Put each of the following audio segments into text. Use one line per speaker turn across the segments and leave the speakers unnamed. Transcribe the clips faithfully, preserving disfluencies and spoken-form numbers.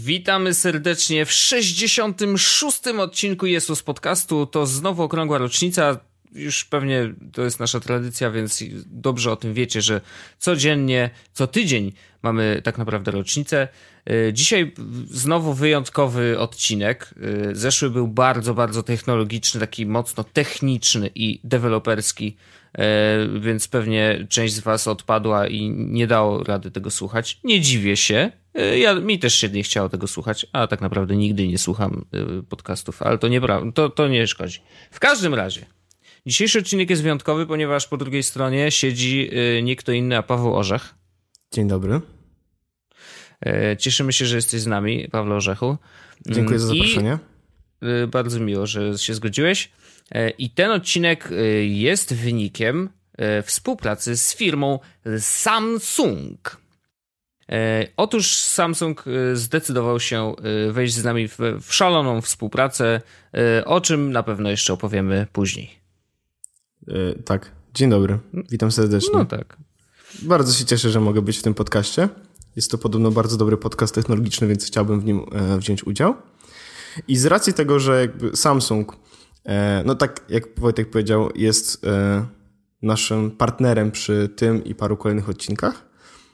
Witamy serdecznie w sześćdziesiątym szóstym odcinku Jesus Podcastu. To znowu okrągła rocznica. Już pewnie to jest nasza tradycja, więc dobrze o tym wiecie, że codziennie, co tydzień mamy tak naprawdę rocznicę. Dzisiaj znowu wyjątkowy odcinek. Zeszły był bardzo, bardzo technologiczny, taki mocno techniczny i deweloperski, więc pewnie część z was odpadła i nie dało rady tego słuchać. Nie dziwię się. Ja, mi też się nie chciało tego słuchać, a tak naprawdę nigdy nie słucham podcastów, ale to nie, to, to nie szkodzi. W każdym razie, dzisiejszy odcinek jest wyjątkowy, ponieważ po drugiej stronie siedzi nie kto inny, a Paweł Orzech.
Dzień dobry.
Cieszymy się, że jesteś z nami, Pawle Orzechu.
Dziękuję za zaproszenie.
I bardzo miło, że się zgodziłeś. I ten odcinek jest wynikiem współpracy z firmą Samsung. Otóż Samsung zdecydował się wejść z nami w, w szaloną współpracę, o czym na pewno jeszcze opowiemy później.
Yy, tak, dzień dobry, witam serdecznie.
No tak.
Bardzo się cieszę, że mogę być w tym podcaście. Jest to podobno bardzo dobry podcast technologiczny, więc chciałbym w nim e, wziąć udział. I z racji tego, że jakby Samsung, e, no tak jak Wojtek powiedział, jest e, naszym partnerem przy tym i paru kolejnych odcinkach,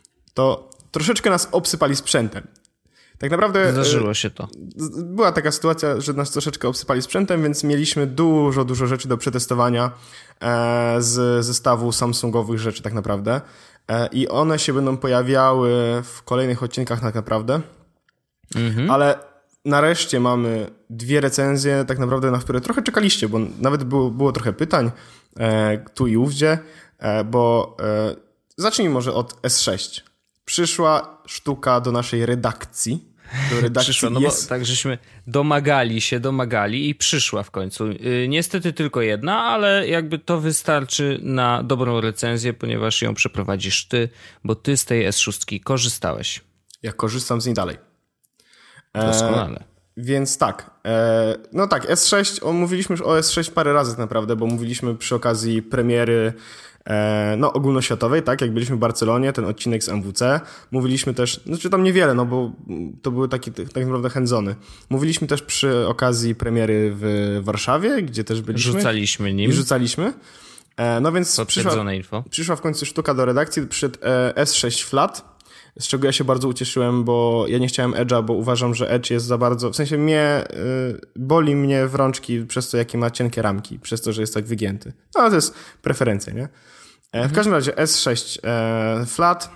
to troszeczkę nas obsypali sprzętem. Tak naprawdę...
Zdarzyło się to.
Była taka sytuacja, że nas troszeczkę obsypali sprzętem, więc mieliśmy dużo, dużo rzeczy do przetestowania e, z zestawu Samsungowych rzeczy tak naprawdę. E, I one się będą pojawiały w kolejnych odcinkach tak naprawdę. Mhm. Ale nareszcie mamy dwie recenzje tak naprawdę, na które trochę czekaliście, bo nawet było, było trochę pytań e, tu i ówdzie, e, bo e, zacznijmy może od S sześć. Przyszła sztuka do naszej redakcji. Do redakcji
przyszła, no
jest...
bo tak żeśmy domagali się, domagali i przyszła w końcu. Yy, niestety tylko jedna, ale jakby to wystarczy na dobrą recenzję, ponieważ ją przeprowadzisz ty, bo ty z tej S sześć korzystałeś.
Ja korzystam z niej dalej.
Doskonale.
E, więc tak, e, no tak, S sześć, o, mówiliśmy już o S sześć parę razy tak naprawdę, bo mówiliśmy przy okazji premiery e, no ogólnoświatowej, tak, jak byliśmy w Barcelonie, ten odcinek z M W C. Mówiliśmy też, znaczy tam niewiele, no bo to były takie tak naprawdę hands-ony. Mówiliśmy też przy okazji premiery w Warszawie, gdzie też byliśmy.
Rzucaliśmy nim.
I rzucaliśmy. E, no więc przyszła,
info.
przyszła w końcu sztuka do redakcji, przyszedł e, S sześć Flat, z czego ja się bardzo ucieszyłem, bo ja nie chciałem Edge'a, bo uważam, że Edge jest za bardzo, w sensie mnie, y, boli mnie w rączki przez to, jakie ma cienkie ramki, przez to, że jest tak wygięty. No, ale to jest preferencja, nie? E, mhm. W każdym razie S sześć e, Flat,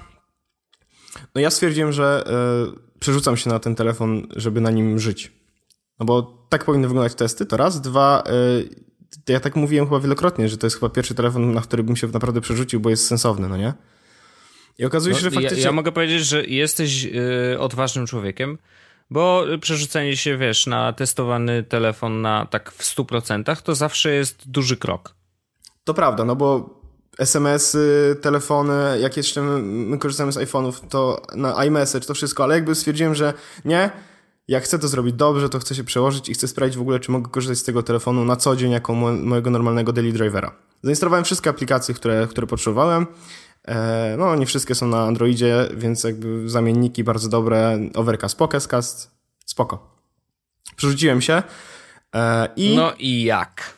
no ja stwierdziłem, że e, przerzucam się na ten telefon, żeby na nim żyć. No bo tak powinny wyglądać testy, to raz. Dwa, e, ja tak mówiłem chyba wielokrotnie, że to jest chyba pierwszy telefon, na który bym się naprawdę przerzucił, bo jest sensowny, no nie? I okazuje się,
no,
że faktycznie...
Ja, ja mogę powiedzieć, że jesteś yy, odważnym człowiekiem, bo przerzucenie się, wiesz, na testowany telefon na tak w stu procentach to zawsze jest duży krok.
To prawda, no bo es em esy, telefony, jak jeszcze my, my korzystamy z iPhone'ów, to na iMessage, to wszystko, ale jakby stwierdziłem, że nie, jak chcę to zrobić dobrze, to chcę się przełożyć i chcę sprawdzić w ogóle, czy mogę korzystać z tego telefonu na co dzień jako mo- mojego normalnego daily drivera. Zainstalowałem wszystkie aplikacje, które, które potrzebowałem. No, nie wszystkie są na Androidzie, więc jakby zamienniki bardzo dobre. Overcast, Pocketcast, spoko. Przerzuciłem się i...
No i jak?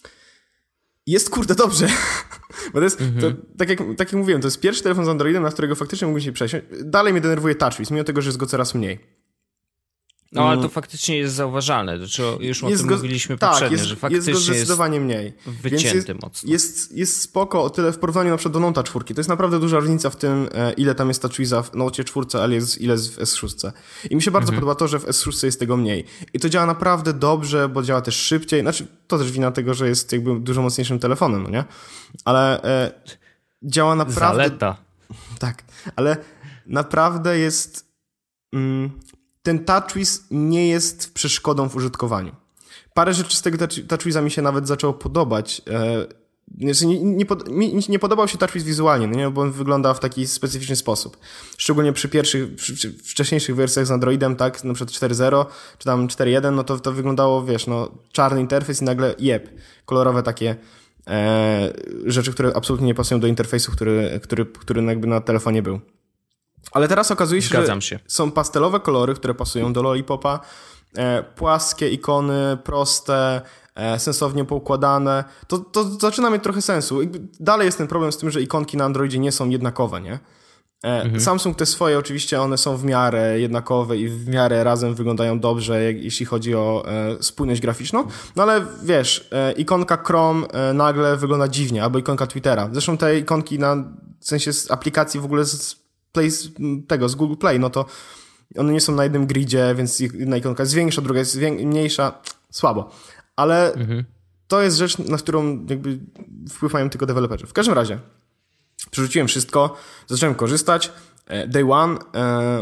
Jest kurde dobrze. Bo to jest,
mhm.
to, tak, jak, tak jak mówiłem, to jest pierwszy telefon z Androidem, na którego faktycznie mógłbym się przesiąść. Dalej mnie denerwuje TouchWiz, mimo tego, że jest go coraz mniej.
No, ale to faktycznie jest zauważalne. Znaczy, już o
jest
tym
go,
mówiliśmy
tak,
poprzednio,
jest,
że faktycznie
jest go zdecydowanie mniej.
Wycięty
jest,
mocno.
Jest, jest spoko o tyle w porównaniu na przykład do Note'a cztery. To jest naprawdę duża różnica w tym, ile tam jest TouchWiza w Note cztery, ale jest, ile jest w S sześć. I mi się bardzo mhm. podoba to, że w S sześć jest tego mniej. I to działa naprawdę dobrze, bo działa też szybciej. Znaczy, to też wina tego, że jest jakby dużo mocniejszym telefonem, no nie? Ale e, działa naprawdę...
Zaleta.
Tak, ale naprawdę jest... Mm, ten TouchWiz nie jest przeszkodą w użytkowaniu. Parę rzeczy z tego TouchWiza mi się nawet zaczęło podobać. Nie, nie, pod, mi nie podobał się TouchWiz wizualnie, no nie? Bo on wygląda w taki specyficzny sposób. Szczególnie przy pierwszych, przy, przy wcześniejszych wersjach z Androidem, tak, na przykład cztery zero, czy tam cztery jeden, no to, to wyglądało, wiesz, no, czarny interfejs i nagle jeb, kolorowe takie e, rzeczy, które absolutnie nie pasują do interfejsu, który, który, który jakby na telefonie był. Ale teraz okazuje się,
Zgadzam
że
się.
są pastelowe kolory, które pasują do Lollipopa, e, płaskie ikony, proste, e, sensownie poukładane. To, to zaczyna mieć trochę sensu. Jakby dalej jest ten problem z tym, że ikonki na Androidzie nie są jednakowe, nie? E, mhm. Samsung te swoje oczywiście, one są w miarę jednakowe i w miarę razem wyglądają dobrze, jak, jeśli chodzi o e, spójność graficzną. No ale wiesz, e, ikonka Chrome e, nagle wygląda dziwnie, albo ikonka Twittera. Zresztą te ikonki na, w sensie z aplikacji w ogóle z Play, z tego, z Google Play, no to one nie są na jednym gridzie, więc jedna ikonka jest większa, druga jest wię- mniejsza. Słabo. Ale mhm. to jest rzecz, na którą jakby wpływają tylko deweloperzy. W każdym razie przerzuciłem wszystko, zacząłem korzystać, day one e,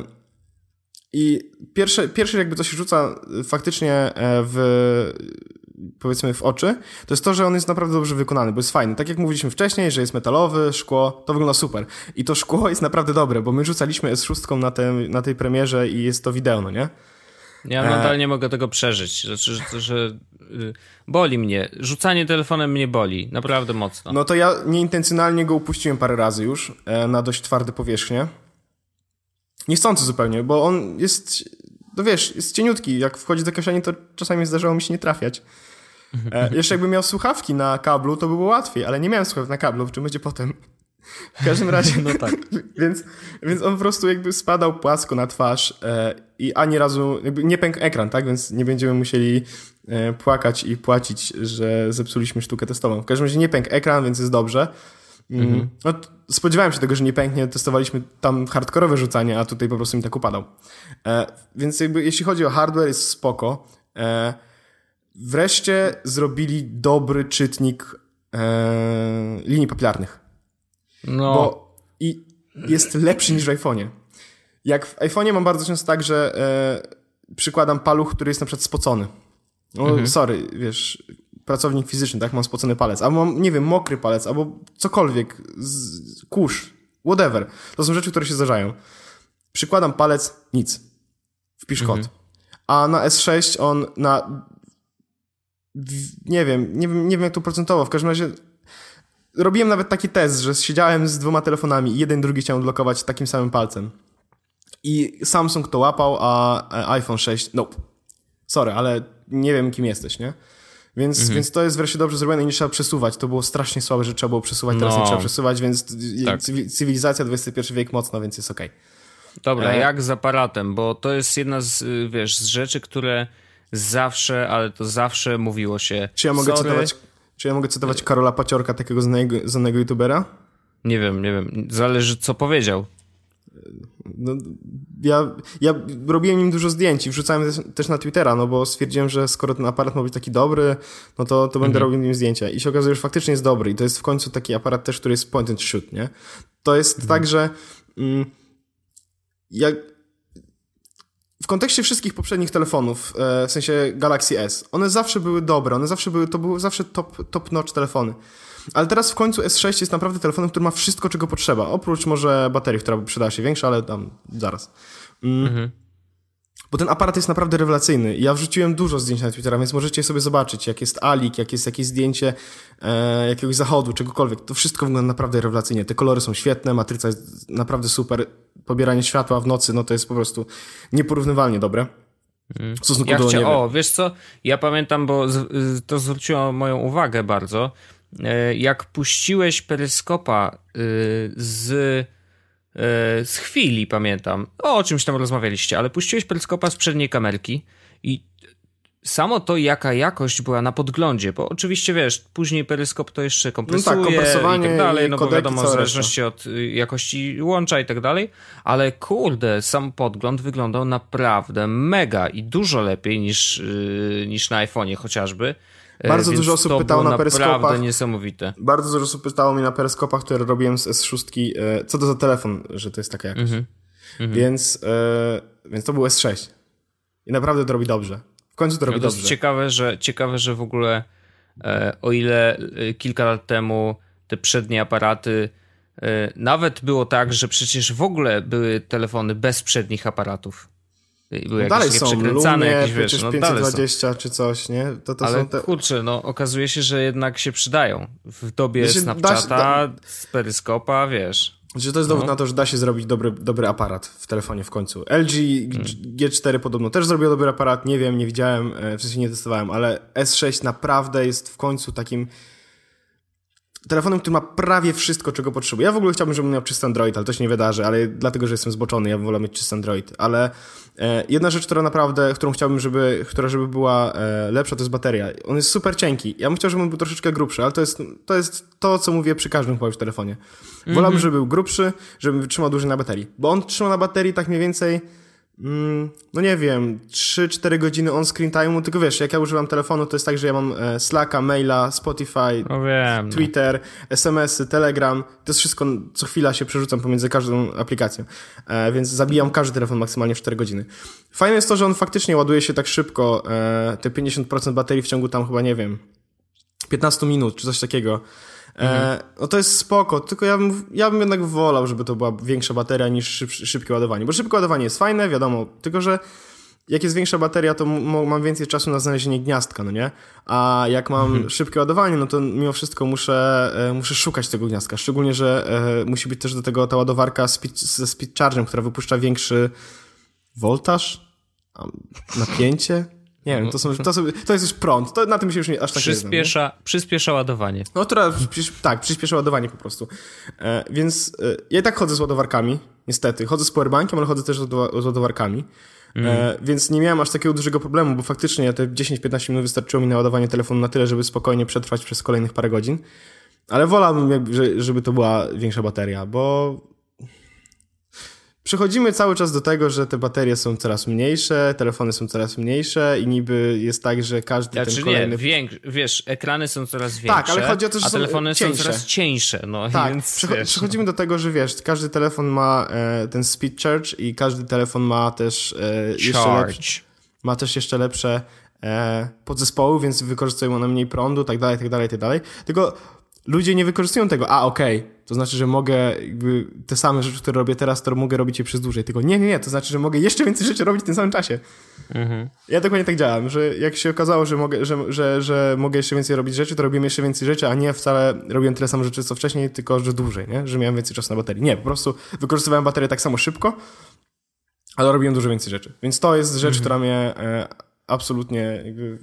i pierwsze, pierwsze jakby co się rzuca faktycznie w, powiedzmy w oczy, to jest to, że on jest naprawdę dobrze wykonany, bo jest fajny. Tak jak mówiliśmy wcześniej, że jest metalowy, szkło, to wygląda super. I to szkło jest naprawdę dobre, bo my rzucaliśmy S sześć na, tym, na tej premierze i jest to wideo, no nie?
Ja nadal e... nie mogę tego przeżyć. Znaczy, że, że boli mnie. Rzucanie telefonem mnie boli. Naprawdę mocno.
No to ja nieintencjonalnie go upuściłem parę razy już na dość twarde powierzchnie. Niechcący zupełnie, bo on jest, no wiesz, jest cieniutki. Jak wchodzi do kieszeni, to czasami zdarzało mi się nie trafiać. E, jeszcze jakbym miał słuchawki na kablu, to by było łatwiej, ale nie miałem słuchawek na kablu, w czym będzie potem. W każdym razie, no tak. więc, więc on po prostu jakby spadał płasko na twarz e, i ani razu, jakby nie pękł ekran, tak? Więc nie będziemy musieli e, płakać i płacić, że zepsuliśmy sztukę testową. W każdym razie nie pękł ekran, więc jest dobrze. Mhm. No, spodziewałem się tego, że nie pęknie, testowaliśmy tam hardkorowe rzucanie, a tutaj po prostu mi tak upadał. E, więc jakby jeśli chodzi o hardware, jest spoko. E, wreszcie zrobili dobry czytnik e, linii papilarnych. No. Bo i jest lepszy niż w iPhone'ie. Jak w iPhone'ie mam bardzo często tak, że e, przykładam paluch, który jest na przykład spocony. No, mhm. Sorry, wiesz, pracownik fizyczny, tak? Mam spocony palec. Albo mam, nie wiem, mokry palec, albo cokolwiek. Z, kurz, whatever. To są rzeczy, które się zdarzają. Przykładam palec, nic. Wpisz mhm. kod. A na S sześć on na... Nie wiem, nie wiem, nie wiem jak to procentowo. W każdym razie robiłem nawet taki test, że siedziałem z dwoma telefonami i jeden drugi chciałem odblokować takim samym palcem. I Samsung to łapał, a iPhone sześć, nope. Sorry, ale nie wiem kim jesteś, nie? Więc, mhm. więc to jest wreszcie dobrze zrobione i nie trzeba przesuwać. To było strasznie słabe, że trzeba było przesuwać, teraz no. nie trzeba przesuwać, więc tak. Cywilizacja dwudziesty pierwszy wiek mocno, więc jest okej. Okay.
Dobra, e... jak z aparatem, bo to jest jedna z, wiesz, z rzeczy, które zawsze, ale to zawsze mówiło się.
Czy ja mogę
sorry.
cytować, czy ja mogę cytować Karola Paciorka, takiego znanego, znanego youtubera?
Nie wiem, nie wiem. Zależy co powiedział.
No, ja, ja robiłem nim dużo zdjęć i wrzucałem też, też na Twittera, no bo stwierdziłem, że skoro ten aparat ma być taki dobry, no to, to będę mhm. robił nim zdjęcia. I się okazuje, że faktycznie jest dobry i to jest w końcu taki aparat też, który jest point and shoot, nie? To jest mhm. tak, że mm, jak w kontekście wszystkich poprzednich telefonów, e, w sensie Galaxy S, one zawsze były dobre, one zawsze były, to były zawsze top, top notch telefony. Ale teraz w końcu S sześć jest naprawdę telefonem, który ma wszystko, czego potrzeba. Oprócz może baterii, która przydała się większa, ale tam zaraz. Mm. Mhm. Bo ten aparat jest naprawdę rewelacyjny. Ja wrzuciłem dużo zdjęć na Twittera, więc możecie sobie zobaczyć, jak jest alik, jak jest jakieś zdjęcie e, jakiegoś zachodu, czegokolwiek. To wszystko wygląda naprawdę rewelacyjnie. Te kolory są świetne, matryca jest naprawdę super. Pobieranie światła w nocy, no to jest po prostu nieporównywalnie dobre. W stosunku
ja
do
chcia-
nie
O, wiesz co? Ja pamiętam, bo z, to zwróciło moją uwagę bardzo. Jak puściłeś peryskopa z, z chwili, pamiętam, o, o czymś tam rozmawialiście, ale puściłeś peryskopa z przedniej kamerki i samo to, jaka jakość była na podglądzie, bo oczywiście, wiesz, później peryskop to jeszcze kompresuje
no tak, kompresowanie
i tak dalej, no
kodeki,
bo wiadomo, w zależności od jakości łącza i tak dalej, ale kurde, sam podgląd wyglądał naprawdę mega i dużo lepiej niż, niż na iPhone'ie chociażby.
Bardzo dużo osób pytało na peryskopach.
Naprawdę niesamowite.
Bardzo dużo osób pytało mnie na peryskopach, które robiłem z S sześć, co to za telefon, że to jest taka jakość. Mm-hmm. Więc, e, więc to był S sześć. I naprawdę to robi dobrze. W końcu to robi
no to
dobrze.
Jest ciekawe, że, ciekawe, że w ogóle e, o ile e, kilka lat temu te przednie aparaty e, nawet było tak, że przecież w ogóle były telefony bez przednich aparatów. Były
no dalej są, Lumie,
jakieś, wiesz,
przecież
no
pięćset dwadzieścia czy coś, nie? To, to
ale
są te...
kurczę, no okazuje się, że jednak się przydają. W dobie Snapchata, z peryskopa, wiesz.
Znaczy, to jest dowód
no.
na to, że da się zrobić dobry, dobry aparat w telefonie w końcu. L G hmm. G cztery podobno też zrobił dobry aparat, nie wiem, nie widziałem, w sensie nie testowałem, ale S sześć naprawdę jest w końcu takim telefonem, który ma prawie wszystko, czego potrzebuję. Ja w ogóle chciałbym, żebym miał czysty Android, ale to się nie wydarzy, ale dlatego, że jestem zboczony, ja bym wolał mieć czysty Android. Ale e, jedna rzecz, która naprawdę, którą chciałbym, żeby, która żeby była e, lepsza, to jest bateria. On jest super cienki. Ja bym chciał, żeby on był troszeczkę grubszy, ale to jest to, jest to co mówię przy każdym chyba już telefonie. Wolałbym, mm-hmm. żeby był grubszy, żeby wytrzymał dłużej na baterii. Bo on trzyma na baterii tak mniej więcej Mm, no nie wiem, trzy cztery godziny on screen time'u, tylko wiesz, jak ja używam telefonu, to jest tak, że ja mam e, Slacka, maila, Spotify,
no wiem,
Twitter, no. es em esy, Telegram, to jest wszystko, co chwila się przerzucam pomiędzy każdą aplikacją, e, więc zabijam każdy telefon maksymalnie w cztery godziny. Fajne jest to, że on faktycznie ładuje się tak szybko, e, te pięćdziesiąt procent baterii w ciągu tam chyba, nie wiem, piętnaście minut, czy coś takiego. E, no to jest spoko, tylko ja bym, ja bym jednak wolał, żeby to była większa bateria niż szyb, szybkie ładowanie, bo szybkie ładowanie jest fajne, wiadomo, tylko że jak jest większa bateria, to m- mam więcej czasu na znalezienie gniazdka, no nie? A jak mam mhm. szybkie ładowanie, no to mimo wszystko muszę, e, muszę szukać tego gniazdka, szczególnie, że e, musi być też do tego ta ładowarka speed, ze speed chargem, która wypuszcza większy voltaż, napięcie. Nie wiem, to, są, to, są, to jest już prąd, to na tym się już nie, aż tak
przyspiesza,
nie znam.
Przyspiesza ładowanie.
No, która, tak, przyspiesza ładowanie po prostu. E, więc e, ja i tak chodzę z ładowarkami, niestety. Chodzę z powerbankiem, ale chodzę też z, z ładowarkami. Mm. E, więc nie miałem aż takiego dużego problemu, bo faktycznie te dziesięć piętnaście minut wystarczyło mi na ładowanie telefonu na tyle, żeby spokojnie przetrwać przez kolejnych parę godzin. Ale wolałbym, jakby, żeby to była większa bateria, bo przechodzimy cały czas do tego, że te baterie są coraz mniejsze, telefony są coraz mniejsze i niby jest tak, że każdy
znaczy
ten kolejny...
nie, więk... wiesz, ekrany są coraz większe,
tak, ale chodzi o to, że
a
są
telefony
cieńsze.
są coraz cieńsze. No,
tak,
więc,
przecho-
wiesz,
przechodzimy
no.
do tego, że wiesz, każdy telefon ma e, ten speed charge i każdy telefon ma też e, jeszcze lepsze, ma też jeszcze lepsze e, podzespoły, więc wykorzystują one mniej prądu, tak dalej, tak dalej, tak dalej. Tylko ludzie nie wykorzystują tego, a okej, okay, to znaczy, że mogę jakby te same rzeczy, które robię teraz, to mogę robić je przez dłużej. Tylko nie, nie, nie, to znaczy, że mogę jeszcze więcej rzeczy robić w tym samym czasie. Mhm. Ja dokładnie tak działam, że jak się okazało, że mogę, że, że, że mogę jeszcze więcej robić rzeczy, to robiłem jeszcze więcej rzeczy, a nie wcale robiłem tyle samo rzeczy, co wcześniej, tylko że dłużej, nie? Że miałem więcej czasu na baterii. Nie, po prostu wykorzystywałem baterię tak samo szybko, ale robiłem dużo więcej rzeczy. Więc to jest rzecz, mhm. która mnie e, absolutnie jakby...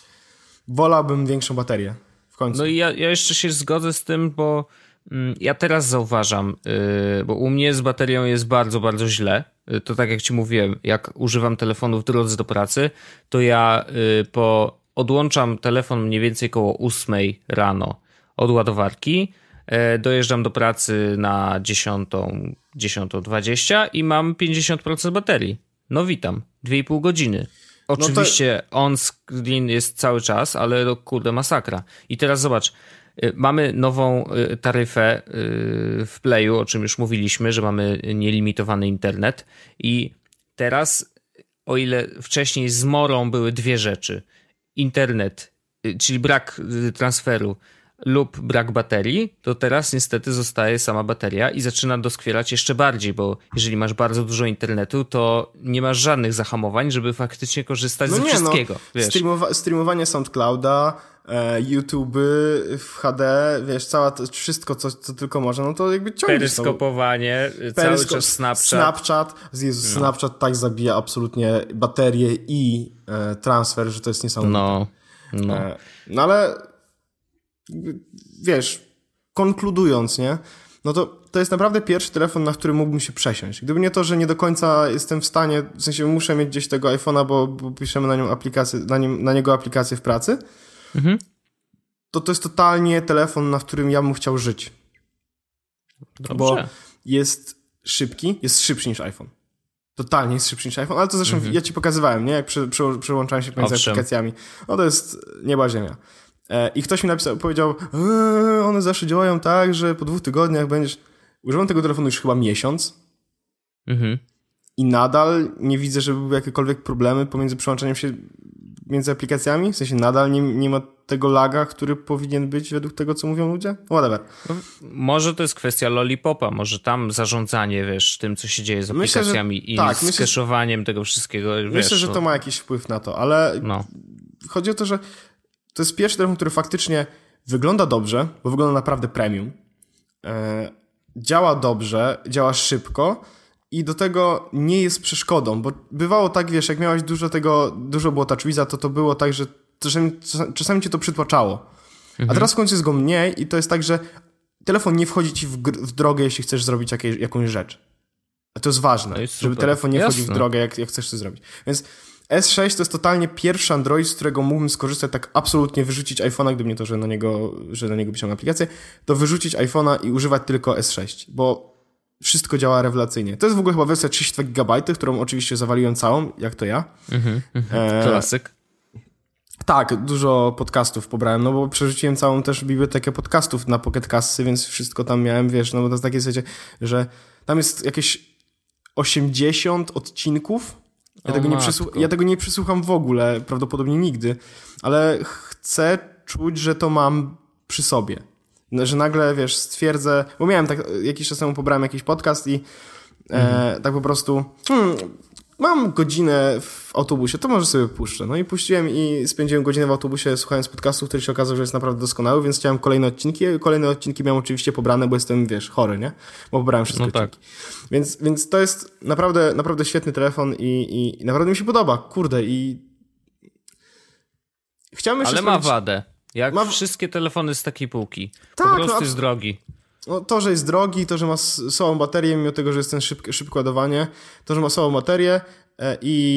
Wolałbym większą baterię.
No i ja, ja jeszcze się zgodzę z tym, bo mm, ja teraz zauważam, yy, bo u mnie z baterią jest bardzo, bardzo źle. Yy, to tak jak ci mówiłem, jak używam telefonu w drodze do pracy, to ja yy, po odłączam telefon mniej więcej koło ósmej rano od ładowarki, yy, dojeżdżam do pracy na dziesiątą, dziesiątą dwadzieścia i mam pięćdziesiąt procent baterii. No witam, dwie i pół godziny. Oczywiście no to... on-screen jest cały czas, ale no, kurde masakra. I teraz zobacz, mamy nową taryfę w Playu, o czym już mówiliśmy, że mamy nielimitowany internet i teraz, o ile wcześniej zmorą były dwie rzeczy, internet, czyli brak transferu lub brak baterii, to teraz niestety zostaje sama bateria i zaczyna doskwierać jeszcze bardziej, bo jeżeli masz bardzo dużo internetu, to nie masz żadnych zahamowań, żeby faktycznie korzystać
no
ze
nie,
wszystkiego.
No, streamowa- streamowanie SoundClouda, e, YouTube w H D, wiesz, cała to, wszystko, co, co tylko można, no to jakby ciągniesz.
Peryskopowanie,
to...
cały czas Snapchat.
Snapchat, Jezus, no. Snapchat tak zabija absolutnie baterię i e, transfer, że to jest niesamowite.
No, no.
E, no ale wiesz, konkludując, nie? No to to jest naprawdę pierwszy telefon, na który mógłbym się przesiąść. Gdyby nie to, że nie do końca jestem w stanie, w sensie muszę mieć gdzieś tego iPhone'a, bo, bo piszemy na nią aplikację, na, nim, na niego aplikację w pracy, mhm. to to jest totalnie telefon, na którym ja bym chciał żyć.
Dobrze.
Bo jest szybki, jest szybszy niż iPhone. Totalnie jest szybszy niż iPhone, ale to zresztą mhm. ja ci pokazywałem, nie? Jak przy, przy, przełączałem się pomiędzy Owszem. aplikacjami. No to jest nieba ziemia. I ktoś mi napisał, powiedział, eee, one zawsze działają tak, że po dwóch tygodniach będziesz... Używam tego telefonu już chyba miesiąc mhm. i nadal nie widzę, żeby były jakiekolwiek problemy pomiędzy przełączaniem się między aplikacjami. W sensie nadal nie, nie ma tego laga, który powinien być według tego, co mówią ludzie. Whatever.
Może to jest kwestia Lollipopa, może tam zarządzanie, wiesz, tym, co się dzieje z aplikacjami myślę, że, i tak, z myślę, keszowaniem tego wszystkiego. Wiesz,
myślę, że to ma jakiś wpływ na to, ale no. chodzi o to, że to jest pierwszy telefon, który faktycznie wygląda dobrze, bo wygląda naprawdę premium. działa dobrze, działa szybko i do tego nie jest przeszkodą, bo bywało tak, wiesz, jak miałeś dużo tego, dużo było TouchWiza, to to było tak, że czasami, czasami cię to przytłaczało. Mhm. A teraz w końcu jest go mniej i to jest tak, że telefon nie wchodzi ci w, w drogę, jeśli chcesz zrobić jakieś, jakąś rzecz. A to jest ważne, to jest żeby telefon nie Jasne. wchodził w drogę, jak, jak chcesz to zrobić. Więc S sześć to jest totalnie pierwszy Android, z którego mógłbym skorzystać, tak absolutnie wyrzucić iPhone'a, gdyby nie to, że na niego, że na niego piszę aplikację, to wyrzucić iPhone'a i używać tylko S sześć, bo wszystko działa rewelacyjnie. To jest w ogóle chyba wersja trzydzieści dwa gigabajty, którą oczywiście zawaliłem całą, jak to ja. Mhm,
e... Klasyk.
Tak, dużo podcastów pobrałem, no bo przerzuciłem całą też bibliotekę podcastów na Pocket Casty, więc wszystko tam miałem, wiesz, no bo to jest takie, wiecie, że tam jest jakieś osiemdziesiąt odcinków. Ja, tego nie, przysłu- ja tego nie przysłucham w ogóle, prawdopodobnie nigdy, ale chcę czuć, że to mam przy sobie. Że nagle, wiesz, stwierdzę, bo miałem tak, jakiś czas temu pobrałem jakiś podcast i mhm. e, tak po prostu hmm, mam godzinę w autobusie, to może sobie puszczę. No i puściłem i spędziłem godzinę w autobusie słuchając podcastu, który się okazał, że jest naprawdę doskonały, więc chciałem kolejne odcinki. Kolejne odcinki miałem oczywiście pobrane, bo jestem, wiesz, chory, nie? Bo pobrałem wszystkie no odcinki. Tak. Więc, więc to jest naprawdę, naprawdę świetny telefon i, i, i naprawdę mi się podoba. Kurde i...
Chciałem jeszcze Ale ma wadę. Jak ma... wszystkie telefony z takiej półki. Tak, po prostu no, jest drogi.
No, to, że jest drogi, to, że ma słabą baterię, mimo tego, że jest ten szybkie, szybkie ładowanie, to, że ma słabą baterię e,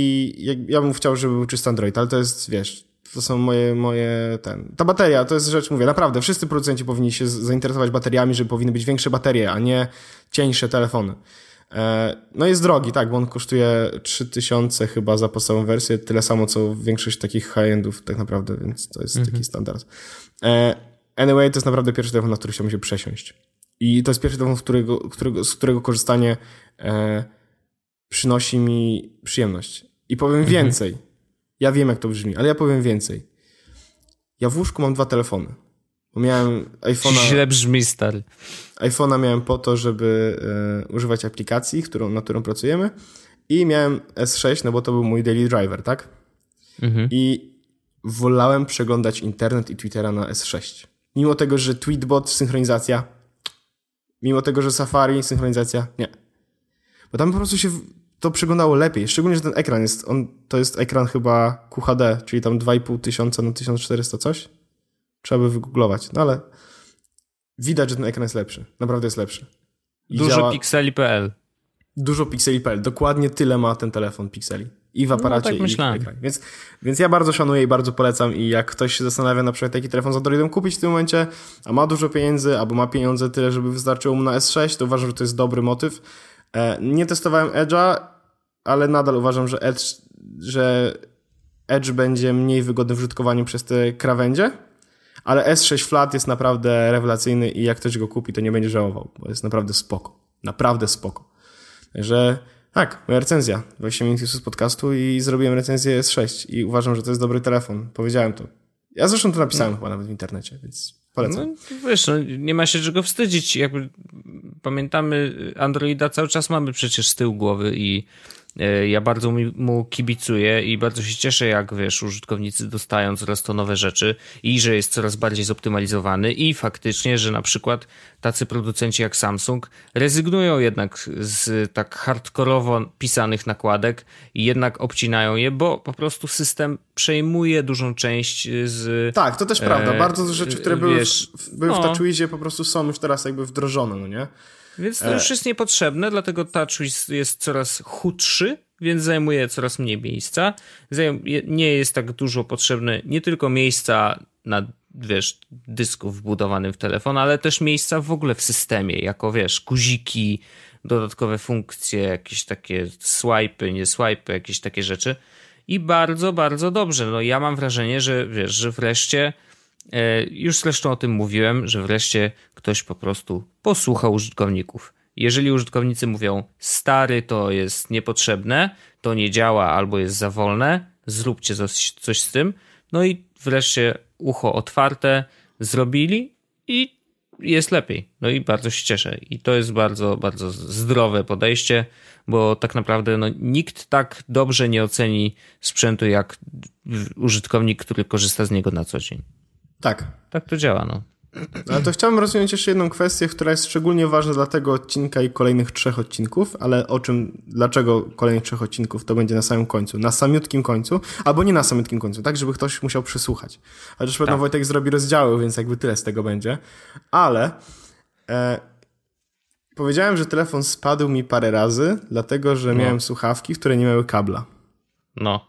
i ja bym chciał, żeby był czysty Android, ale to jest, wiesz, to są moje, moje, ten... Ta bateria, to jest rzecz, mówię, naprawdę, wszyscy producenci powinni się zainteresować bateriami, że powinny być większe baterie, a nie cieńsze telefony. E, no jest drogi, tak, bo on kosztuje trzy tysiące chyba za podstawową wersję, tyle samo, co większość takich high-endów tak naprawdę, więc to jest mm-hmm. taki standard. E, anyway, to jest naprawdę pierwszy telefon, na który chciałbym się przesiąść. I to jest pierwszy telefon, z którego, którego, z którego korzystanie e, przynosi mi przyjemność. I powiem mhm. więcej. Ja wiem, jak to brzmi, ale ja powiem więcej. Ja w łóżku mam dwa telefony. Bo miałem iPhone'a...
Źle brzmi, stary.
iPhone'a miałem po to, żeby e, używać aplikacji, którą, nad którą pracujemy. I miałem S sześć, no bo to był mój daily driver, tak? Mhm. I wolałem przeglądać internet i Twittera na S sześć. Mimo tego, że Tweetbot, synchronizacja... Mimo tego, że Safari, synchronizacja, nie. Bo tam po prostu się to przeglądało lepiej. Szczególnie, że ten ekran jest, on, to jest ekran chyba Q H D, czyli tam dwa i pół tysiąca na tysiąc czterysta coś. Trzeba by wygooglować. No ale widać, że ten ekran jest lepszy. Naprawdę jest lepszy.
I dużo działa... pikseli kropka p l.
Dużo pikseli kropka p l. Dokładnie tyle ma ten telefon pikseli. I w aparacie, no, tak i w ekranie. Więc, więc ja bardzo szanuję i bardzo polecam i jak ktoś się zastanawia na przykład jaki telefon z Androidem kupić w tym momencie, a ma dużo pieniędzy, albo ma pieniądze tyle, żeby wystarczyło mu na S sześć, to uważam, że to jest dobry motyw. Nie testowałem Edge'a, ale nadal uważam, że Edge, że Edge będzie mniej wygodny w użytkowaniu przez te krawędzie, ale S sześć Flat jest naprawdę rewelacyjny i jak ktoś go kupi, to nie będzie żałował, bo jest naprawdę spoko. Naprawdę spoko. Także tak, moja recenzja. dwadzieścia minut z podcastu i zrobiłem recenzję S sześć i uważam, że to jest dobry telefon. Powiedziałem to. Ja zresztą to napisałem no. chyba nawet w internecie, więc polecam.
No, wiesz, no, nie ma się czego wstydzić. Jakby pamiętamy, Androida cały czas mamy przecież z tyłu głowy i e, ja bardzo mu kibicuję i bardzo się cieszę, jak wiesz, użytkownicy dostają coraz to nowe rzeczy i że jest coraz bardziej zoptymalizowany i faktycznie, że na przykład tacy producenci jak Samsung rezygnują jednak z tak hardkorowo pisanych nakładek i jednak obcinają je, bo po prostu system przejmuje dużą część z...
Tak, to też e, prawda. Bardzo dużo rzeczy, które były, wiesz, w, były no. w TouchWizie po prostu są już teraz jakby wdrożone, no nie?
Więc to już jest niepotrzebne, dlatego TouchWiz jest coraz chudszy, więc zajmuje coraz mniej miejsca. Nie jest tak dużo potrzebne nie tylko miejsca na, wiesz, dysku wbudowanym w telefon, ale też miejsca w ogóle w systemie, jako, wiesz, guziki, dodatkowe funkcje, jakieś takie swipe'y, nie swipe'y, jakieś takie rzeczy. I bardzo, bardzo dobrze. No ja mam wrażenie, że, wiesz, że wreszcie... Już zresztą o tym mówiłem, że wreszcie ktoś po prostu posłuchał użytkowników. Jeżeli użytkownicy mówią, stary, to jest niepotrzebne, to nie działa albo jest za wolne, zróbcie coś, coś z tym. No i wreszcie ucho otwarte zrobili i jest lepiej. No i bardzo się cieszę. I to jest bardzo, bardzo zdrowe podejście, bo tak naprawdę no, nikt tak dobrze nie oceni sprzętu jak użytkownik, który korzysta z niego na co dzień.
Tak.
Tak to działa, no.
Ale to chciałem rozwinąć jeszcze jedną kwestię, która jest szczególnie ważna dla tego odcinka i kolejnych trzech odcinków, ale o czym, dlaczego kolejnych trzech odcinków, to będzie na samym końcu, na samiutkim końcu, albo nie na samiutkim końcu, tak, żeby ktoś musiał przysłuchać. Chociaż pewno tak. Wojtek zrobi rozdziały, więc jakby tyle z tego będzie. Ale e, powiedziałem, że telefon spadł mi parę razy, dlatego, że no. miałem słuchawki, które nie miały kabla.
No.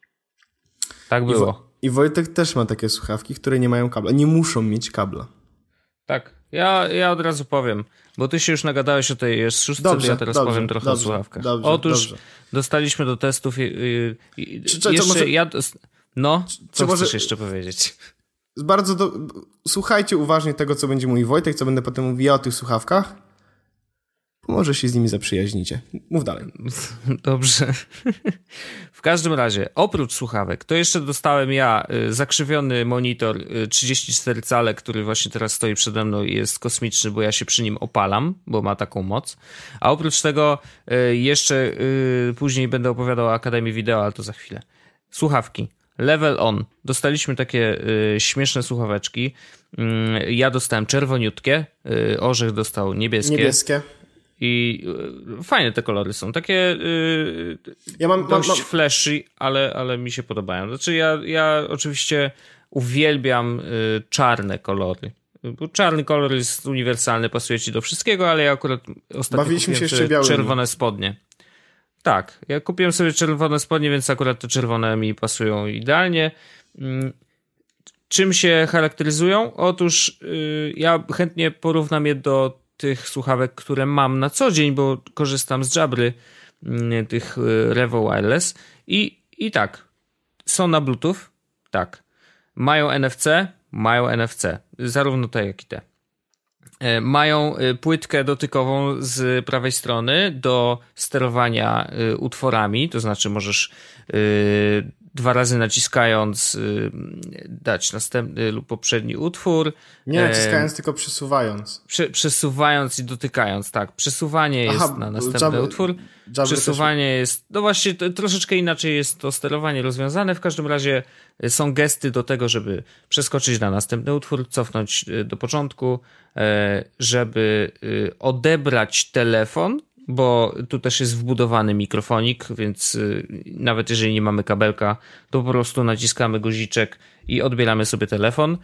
Tak było.
I, Wo- I Wojtek też ma takie słuchawki, które nie mają kabla. Nie muszą mieć kabla.
Tak. Ja, ja od razu powiem, bo ty się już nagadałeś o tej szóstce, to ja teraz dobrze, powiem trochę dobrze, o słuchawkach. Dobrze, Otóż dobrze. dostaliśmy do testów i, i, czy, czy, jeszcze może... ja... Dos... No, co czy chcesz może... jeszcze powiedzieć?
Bardzo do... Słuchajcie uważnie tego, co będzie mówił Wojtek, co będę potem mówił ja o tych słuchawkach. Może się z nimi zaprzyjaźnicie. Mów dalej.
Dobrze. W każdym razie, oprócz słuchawek, to jeszcze dostałem ja zakrzywiony monitor trzydzieści cztery cale, który właśnie teraz stoi przede mną i jest kosmiczny, bo ja się przy nim opalam, bo ma taką moc. A oprócz tego jeszcze później będę opowiadał o Akademii Wideo, ale to za chwilę. Słuchawki. Level On. Dostaliśmy takie śmieszne słuchaweczki. Ja dostałem czerwoniutkie, Orzech dostał niebieskie.
Niebieskie.
I fajne te kolory są. Takie yy,
ja mam,
dość
mam, mam...
flashy, ale, ale mi się podobają. Znaczy ja, ja oczywiście uwielbiam y, czarne kolory. Bo czarny kolor jest uniwersalny, pasuje ci do wszystkiego, ale ja akurat ostatnio
Bawiliśmy
kupiłem
się jeszcze białymi.
czerwone spodnie. Tak, ja kupiłem sobie czerwone spodnie, więc akurat te czerwone mi pasują idealnie. Czym się charakteryzują? Otóż yy, ja chętnie porównam je do tych słuchawek, które mam na co dzień, bo korzystam z Jabry, yy, tych yy, Revo Wireless i, i tak, są na Bluetooth, tak, mają N F C, mają N F C, zarówno te jak i te. Yy, mają yy, płytkę dotykową z prawej strony do sterowania yy, utworami, to znaczy możesz yy, dwa razy naciskając yy, dać następny lub poprzedni utwór.
Nie naciskając, e, tylko przesuwając.
Prze, przesuwając i dotykając, tak. Przesuwanie Aha, jest na następny jab, utwór. Przesuwanie też... jest, no właśnie to, troszeczkę inaczej jest to sterowanie rozwiązane. W każdym razie są gesty do tego, żeby przeskoczyć na następny utwór, cofnąć do początku, żeby odebrać telefon, bo tu też jest wbudowany mikrofonik, więc nawet jeżeli nie mamy kabelka, to po prostu naciskamy guziczek i odbieramy sobie telefon.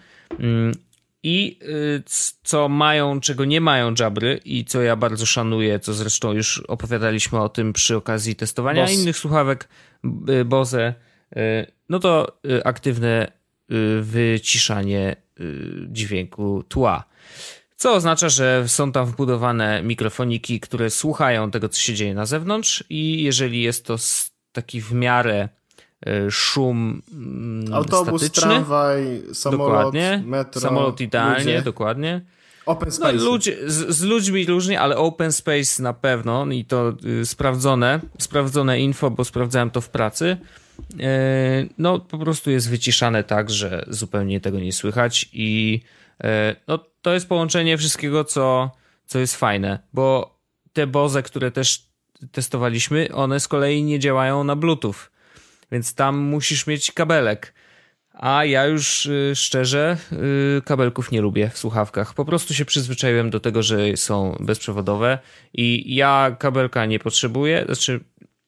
I co mają, czego nie mają Jabry i co ja bardzo szanuję, co zresztą już opowiadaliśmy o tym przy okazji testowania Bose. innych słuchawek Bose, no to aktywne wyciszanie dźwięku tła. Co oznacza, że są tam wbudowane mikrofoniki, które słuchają tego, co się dzieje na zewnątrz i jeżeli jest to taki w miarę szum
autobus,
statyczny,
tramwaj, samolot,
dokładnie,
metro,
samolot idealnie,
ludzie.
dokładnie.
Open space.
No, ludzie, z, z ludźmi różnie, ale open space na pewno i to y, sprawdzone, sprawdzone info, bo sprawdzałem to w pracy. Y, no po prostu jest wyciszane tak, że zupełnie tego nie słychać i y, no to jest połączenie wszystkiego, co, co jest fajne, bo te Bose, które też testowaliśmy, one z kolei nie działają na Bluetooth, więc tam musisz mieć kabelek. A ja już y, szczerze y, kabelków nie lubię w słuchawkach. Po prostu się przyzwyczaiłem do tego, że są bezprzewodowe i ja kabelka nie potrzebuję. Znaczy,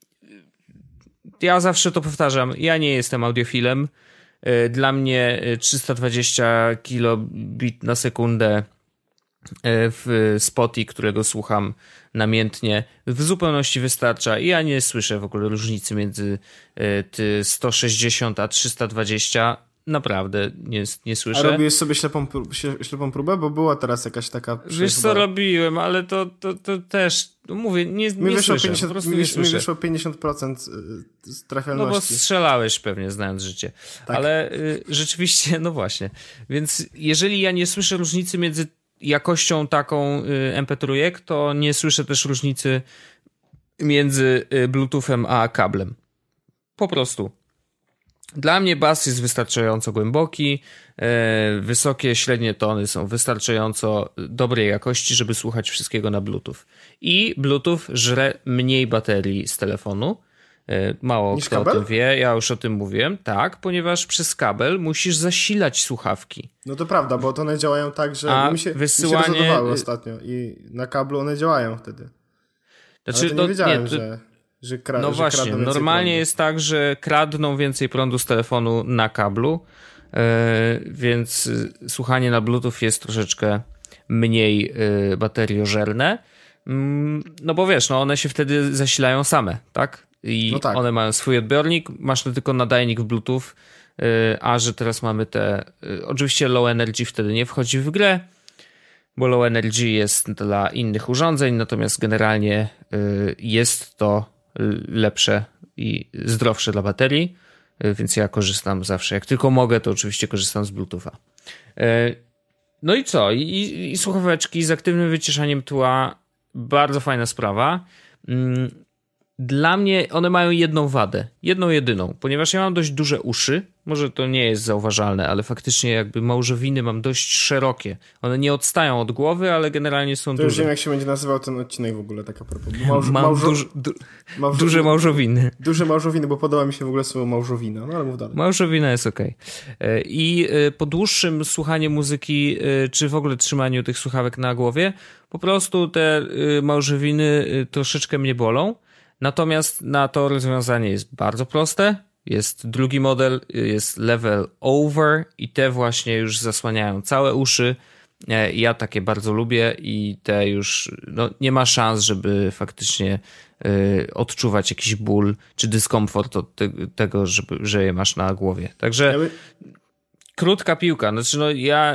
ja zawsze to powtarzam, ja nie jestem audiofilem. Y, dla mnie trzysta dwadzieścia kilobit na sekundę w spotie, którego słucham namiętnie, w zupełności wystarcza i ja nie słyszę w ogóle różnicy między sto sześćdziesiąt a trzysta dwadzieścia. Naprawdę nie, nie słyszę.
A robiłeś sobie ślepą, ślepą próbę? Bo była teraz jakaś taka...
Wiesz co, robiłem, ale to, to, to też, no mówię, nie, nie
mi
słyszę,
pięćdziesiąt,
po prostu
mi,
nie
mi
słyszę.
wyszło pięćdziesiąt procent trafialności.
No bo strzelałeś pewnie, znając życie. Tak. Ale y, rzeczywiście, no właśnie. Więc jeżeli ja nie słyszę różnicy między jakością taką em pe trzy, to nie słyszę też różnicy między Bluetoothem a kablem. Po prostu. Dla mnie bas jest wystarczająco głęboki, wysokie, średnie tony są wystarczająco dobrej jakości, żeby słuchać wszystkiego na Bluetooth. I Bluetooth żre mniej baterii z telefonu, Mało
Niż
kto
kabel?
o tym wie, ja już o tym mówiłem. Tak, ponieważ przez kabel musisz zasilać słuchawki.
No to prawda, bo to one działają tak, że
A
mi się,
wysyłanie...
mi się rozładowały ostatnio i na kablu one działają wtedy.
Znaczy,
Ale to nie
to,
wiedziałem,
nie, to...
że, że, kra...
No
że
właśnie,
kradną więcej
normalnie
prądu.
jest tak, że kradną więcej prądu z telefonu na kablu, yy, więc słuchanie na Bluetooth jest troszeczkę mniej yy, bateriożerne. Yy, no bo wiesz, no one się wtedy zasilają same, tak? I
No tak.
one mają swój odbiornik, masz tylko nadajnik w Bluetooth, yy, a że teraz mamy te... Yy, oczywiście low energy wtedy nie wchodzi w grę, bo low energy jest dla innych urządzeń, natomiast generalnie y, jest to lepsze i zdrowsze dla baterii, y, więc ja korzystam zawsze, jak tylko mogę, to oczywiście korzystam z Bluetootha. Y, no i co? I, i słuchaweczki z aktywnym wyciszaniem tła, bardzo fajna sprawa. Y, Dla mnie one mają jedną wadę, jedną jedyną, ponieważ ja mam dość duże uszy, może to nie jest zauważalne, ale faktycznie jakby małżowiny mam dość szerokie. One nie odstają od głowy, ale generalnie są
to
duże.
To już wiem, jak się będzie nazywał ten odcinek w ogóle, tak a propos. Małż,
mam
małżo,
duż, du,
małżo,
duże małżowiny.
Duże małżowiny, bo podoba mi się w ogóle słowo małżowina, no ale mów dalej.
Małżowina jest okej. Okay. I po dłuższym słuchaniu muzyki, czy w ogóle trzymaniu tych słuchawek na głowie, po prostu te małżowiny troszeczkę mnie bolą. Natomiast na to rozwiązanie jest bardzo proste. Jest drugi model, jest level over i te właśnie już zasłaniają całe uszy. Ja takie bardzo lubię i te już no, nie ma szans, żeby faktycznie y, odczuwać jakiś ból czy dyskomfort od te, tego, żeby, że je masz na głowie. Także krótka piłka. Znaczy, no ja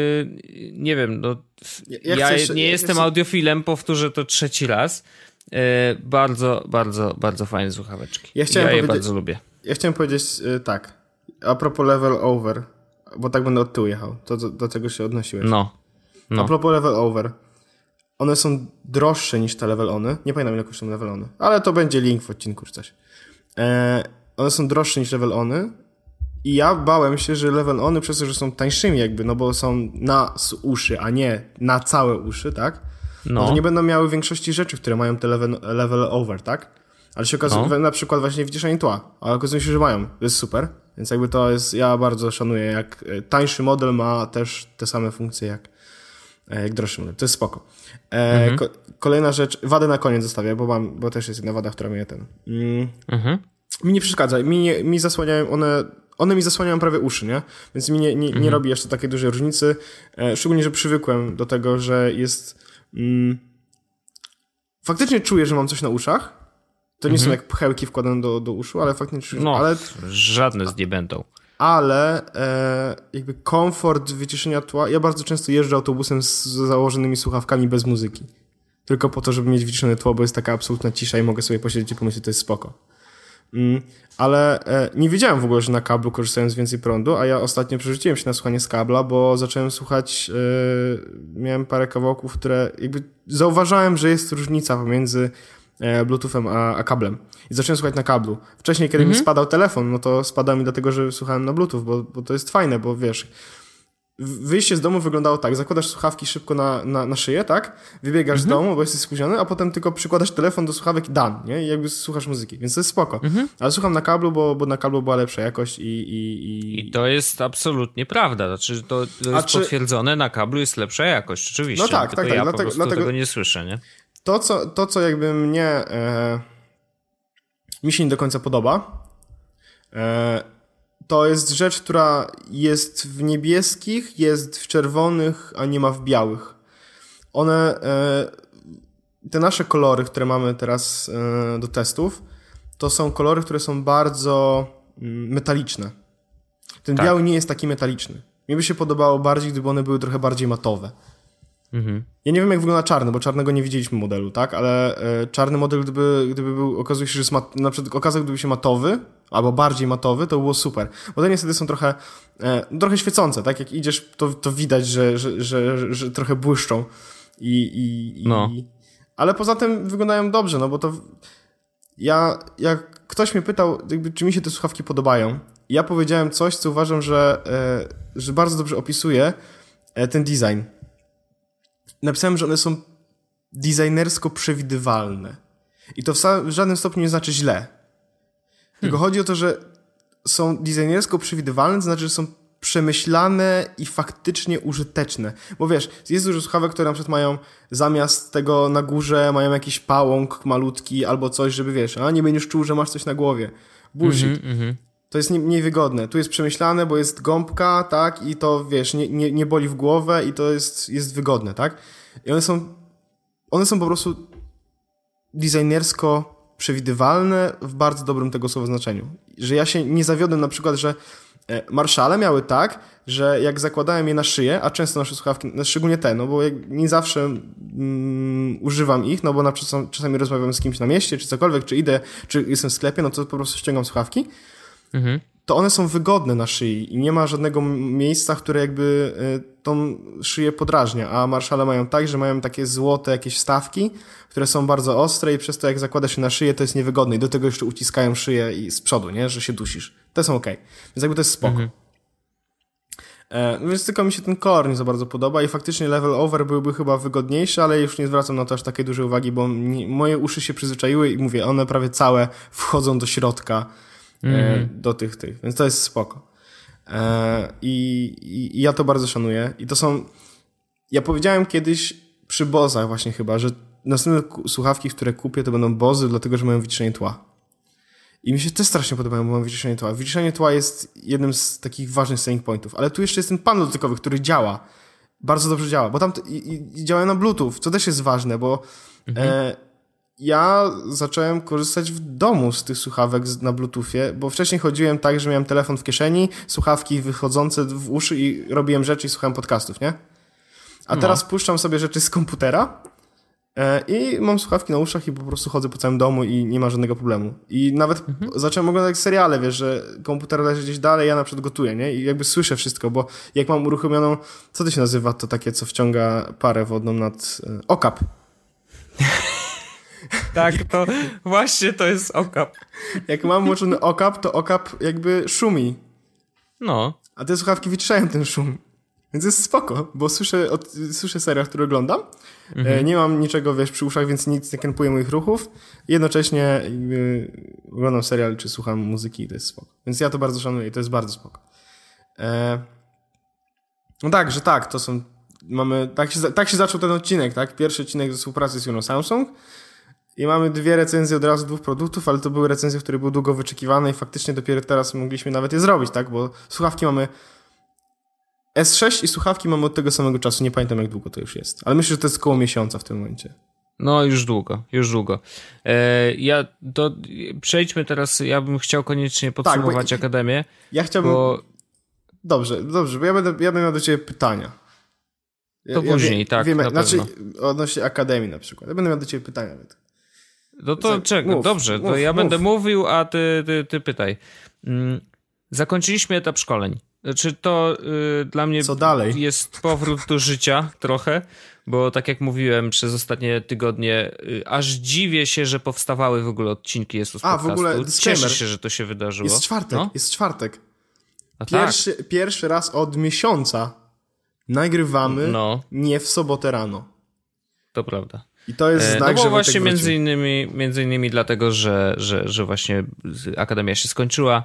y, nie wiem, no, ja, ja chcesz, nie ja jestem chcę... audiofilem, powtórzę to trzeci raz. Yy, bardzo, bardzo, bardzo fajne słuchaweczki.
Ja,
ja je
powiedzieć,
bardzo lubię.
Ja chciałem powiedzieć yy, tak, a propos level over, bo tak będę od tyłu jechał, to do, do tego się odnosiłeś.
No, no.
A propos level over, one są droższe niż te level ony, nie pamiętam ile kosztują level ony, ale to będzie link w odcinku czy coś. Eee, one są droższe niż level ony i ja bałem się, że level ony przez to, że są tańszymi jakby, no bo są na uszy, a nie na całe uszy, tak? No. Że nie będą miały większości rzeczy, które mają te level, level over, tak? Ale się okazuje, no. na przykład właśnie wyciszanie tła, ale okazuje się, że mają. To jest super, więc jakby to jest, ja bardzo szanuję, jak tańszy model ma też te same funkcje jak, jak droższy model. To jest spoko. E, mhm. ko- kolejna rzecz, wadę na koniec zostawię, bo mam, bo też jest jedna wada, która mnie ten... Mm, mhm. Mi nie przeszkadza, mi, nie, mi zasłaniają one... One mi zasłaniają prawie uszy, nie? Więc mi nie, nie, nie mhm. robi jeszcze takiej dużej różnicy. E, szczególnie, że przywykłem do tego, że jest... Mm, faktycznie czuję, że mam coś na uszach. To nie mhm. są jak pchełki wkładane do, do uszu, ale faktycznie czuję...
No,
ale,
żadne z nie będą.
Ale e, jakby komfort wyciszenia tła... Ja bardzo często jeżdżę autobusem z założonymi słuchawkami bez muzyki. Tylko po to, żeby mieć wyciszone tło, bo jest taka absolutna cisza i mogę sobie posiedzieć i pomyśleć, to jest spoko. Mm, ale e, nie wiedziałem w ogóle, że na kablu korzystałem z więcej prądu, a ja ostatnio przerzuciłem się na słuchanie z kabla, bo zacząłem słuchać, e, miałem parę kawałków, które jakby zauważałem, że jest różnica pomiędzy e, Bluetoothem a, a kablem. I zacząłem słuchać na kablu. Wcześniej, kiedy mhm. mi spadał telefon, no to spadał mi dlatego, że słuchałem na Bluetooth, bo, bo to jest fajne, bo wiesz... Wyjście z domu wyglądało tak, zakładasz słuchawki szybko na, na, na szyję, tak? Wybiegasz mhm. z domu, bo jesteś spóźniony, a potem tylko przykładasz telefon do słuchawek i done, nie? I jakby słuchasz muzyki, więc to jest spoko. Mhm. Ale słucham na kablu, bo, bo na kablu była lepsza jakość i... I, i...
I to jest absolutnie prawda, znaczy to, to jest czy... potwierdzone, na kablu jest lepsza jakość, oczywiście.
No tak,
tylko
tak, tak.
Ja
dlatego,
po
dlatego
tego nie słyszę, nie?
To, co, to, co jakby mnie... E, mi się nie do końca podoba, e, to jest rzecz, która jest w niebieskich, jest w czerwonych, a nie ma w białych. One, te nasze kolory, które mamy teraz do testów, to są kolory, które są bardzo metaliczne. Ten tak. biały nie jest taki metaliczny. Mi by się podobało bardziej, gdyby one były trochę bardziej matowe. Mhm. Ja nie wiem, jak wygląda czarny, bo czarnego nie widzieliśmy modelu, tak? Ale e, czarny model, gdyby, gdyby był, okazuje się, że jest mat, na przykład okazał, gdyby się matowy, albo bardziej matowy, to było super. Bo te niestety są trochę, e, trochę świecące, tak? Jak idziesz, to, to widać, że, że, że, że, że trochę błyszczą. I, i,
no.
i... Ale poza tym wyglądają dobrze, no bo to... Ja, jak ktoś mnie pytał, jakby, czy mi się te słuchawki podobają, ja powiedziałem coś, co uważam, że, e, że bardzo dobrze opisuje e, ten design. Napisałem, że one są designersko przewidywalne. I to w, w żadnym stopniu nie znaczy źle. Tylko hmm. chodzi o to, że są designersko przewidywalne, to znaczy, że są przemyślane i faktycznie użyteczne. Bo wiesz, jest dużo słuchawek, które na przykład mają zamiast tego na górze mają jakiś pałąk malutki albo coś, żeby wiesz, a nie będziesz czuł, że masz coś na głowie. Bullshit. Mm-hmm, to jest mniej wygodne. Tu jest przemyślane, bo jest gąbka, tak, i to wiesz, nie, nie, nie boli w głowę i to jest, jest wygodne, tak? I one są one są po prostu designersko przewidywalne w bardzo dobrym tego słowa znaczeniu. Że ja się nie zawiodłem na przykład, że Marshale miały tak, że jak zakładałem je na szyję, a często nasze słuchawki, szczególnie te, no bo nie zawsze mm, używam ich, no bo na przykład czasami rozmawiam z kimś na mieście, czy cokolwiek, czy idę, czy jestem w sklepie, no to po prostu ściągam słuchawki, mhm. to one są wygodne na szyi i nie ma żadnego miejsca, które jakby y, tą szyję podrażnia, a Marshale mają tak, że mają takie złote jakieś wstawki, które są bardzo ostre i przez to jak zakładasz je na szyję, to jest niewygodne i do tego jeszcze uciskają szyję i z przodu, nie, że się dusisz. To są okej. Okay. Więc jakby to jest spoko. Mhm. E, więc tylko mi się ten kolor nie za bardzo podoba i faktycznie level over byłby chyba wygodniejszy, ale już nie zwracam na to aż takiej dużej uwagi, bo nie, moje uszy się przyzwyczaiły i mówię, one prawie całe wchodzą do środka mhm. e, do tych, tych. Więc to jest spoko. E, i, i, I ja to bardzo szanuję. I to są... Ja powiedziałem kiedyś przy Bozach właśnie chyba, że następne słuchawki, które kupię, to będą Bozy, dlatego że mają wyciszenie tła. I mi się też strasznie podobają, bo mam wyciszenie tła. Wyciszenie tła jest jednym z takich ważnych selling pointów. Ale tu jeszcze jest ten panel dotykowy, który działa. Bardzo dobrze działa, bo tam t- i, i działa na Bluetooth, co też jest ważne, bo mhm. e, ja zacząłem korzystać w domu z tych słuchawek na Bluetoothie, bo wcześniej chodziłem tak, że miałem telefon w kieszeni, słuchawki wychodzące w uszy i robiłem rzeczy i słuchałem podcastów, nie? A no. teraz puszczam sobie rzeczy z komputera i mam słuchawki na uszach i po prostu chodzę po całym domu i nie ma żadnego problemu. I nawet mhm. zacząłem oglądać seriale, wiesz, że komputer leży gdzieś dalej, ja na przykład gotuję, nie? I jakby słyszę wszystko, bo jak mam uruchomioną, co to się nazywa, to takie, co wciąga parę wodną nad... Okap.
Tak, to właśnie to jest okap.
Jak mam włączony okap, to okap jakby szumi.
No.
A te słuchawki wyciszają ten szum. Więc jest spoko, bo słyszę, od, słyszę serial, który oglądam. Mhm. E, nie mam niczego, wiesz, przy uszach, więc nic nie krępuje moich ruchów. Jednocześnie e, oglądam serial, czy słucham muzyki i to jest spoko. Więc ja to bardzo szanuję i to jest bardzo spoko. E, no tak, że tak, to są... Mamy, tak, się, tak się zaczął ten odcinek, tak? Pierwszy odcinek ze współpracy z firmą Samsung. I mamy dwie recenzje od razu dwóch produktów, ale to były recenzje, które były długo wyczekiwane i faktycznie dopiero teraz mogliśmy nawet je zrobić, tak? Bo słuchawki mamy... S sześć i słuchawki mamy od tego samego czasu. Nie pamiętam, jak długo to już jest. Ale myślę, że to jest koło miesiąca w tym momencie.
No, już długo, już długo. E, ja to przejdźmy teraz, ja bym chciał koniecznie podsumować tak, Akademię.
Ja chciałbym...
Bo...
Dobrze, dobrze, bo ja będę, ja będę miał do ciebie pytania. Ja,
to później, ja wie, tak,
wiemy,
na
znaczy,
pewno.
Odnośnie Akademii na przykład. Ja będę miał do ciebie pytania.
No to tak, czekaj, mów, dobrze, mów, to ja mów. będę mówił, a ty, ty, ty pytaj. Mm, zakończyliśmy etap szkoleń. Znaczy to y, dla mnie
Co dalej?
jest powrót do życia trochę, bo tak jak mówiłem przez ostatnie tygodnie, y, aż dziwię się, że powstawały w ogóle odcinki Jesus
A,
podcastu.
w ogóle
Cieszę się, że to się wydarzyło.
Jest czwartek, no? jest czwartek.
A
pierwszy,
tak.
pierwszy raz od miesiąca nagrywamy
no.
nie w sobotę rano.
To prawda.
I to jest znak,
no bo
że
właśnie między innymi, między innymi dlatego, że, że, że właśnie Akademia się skończyła.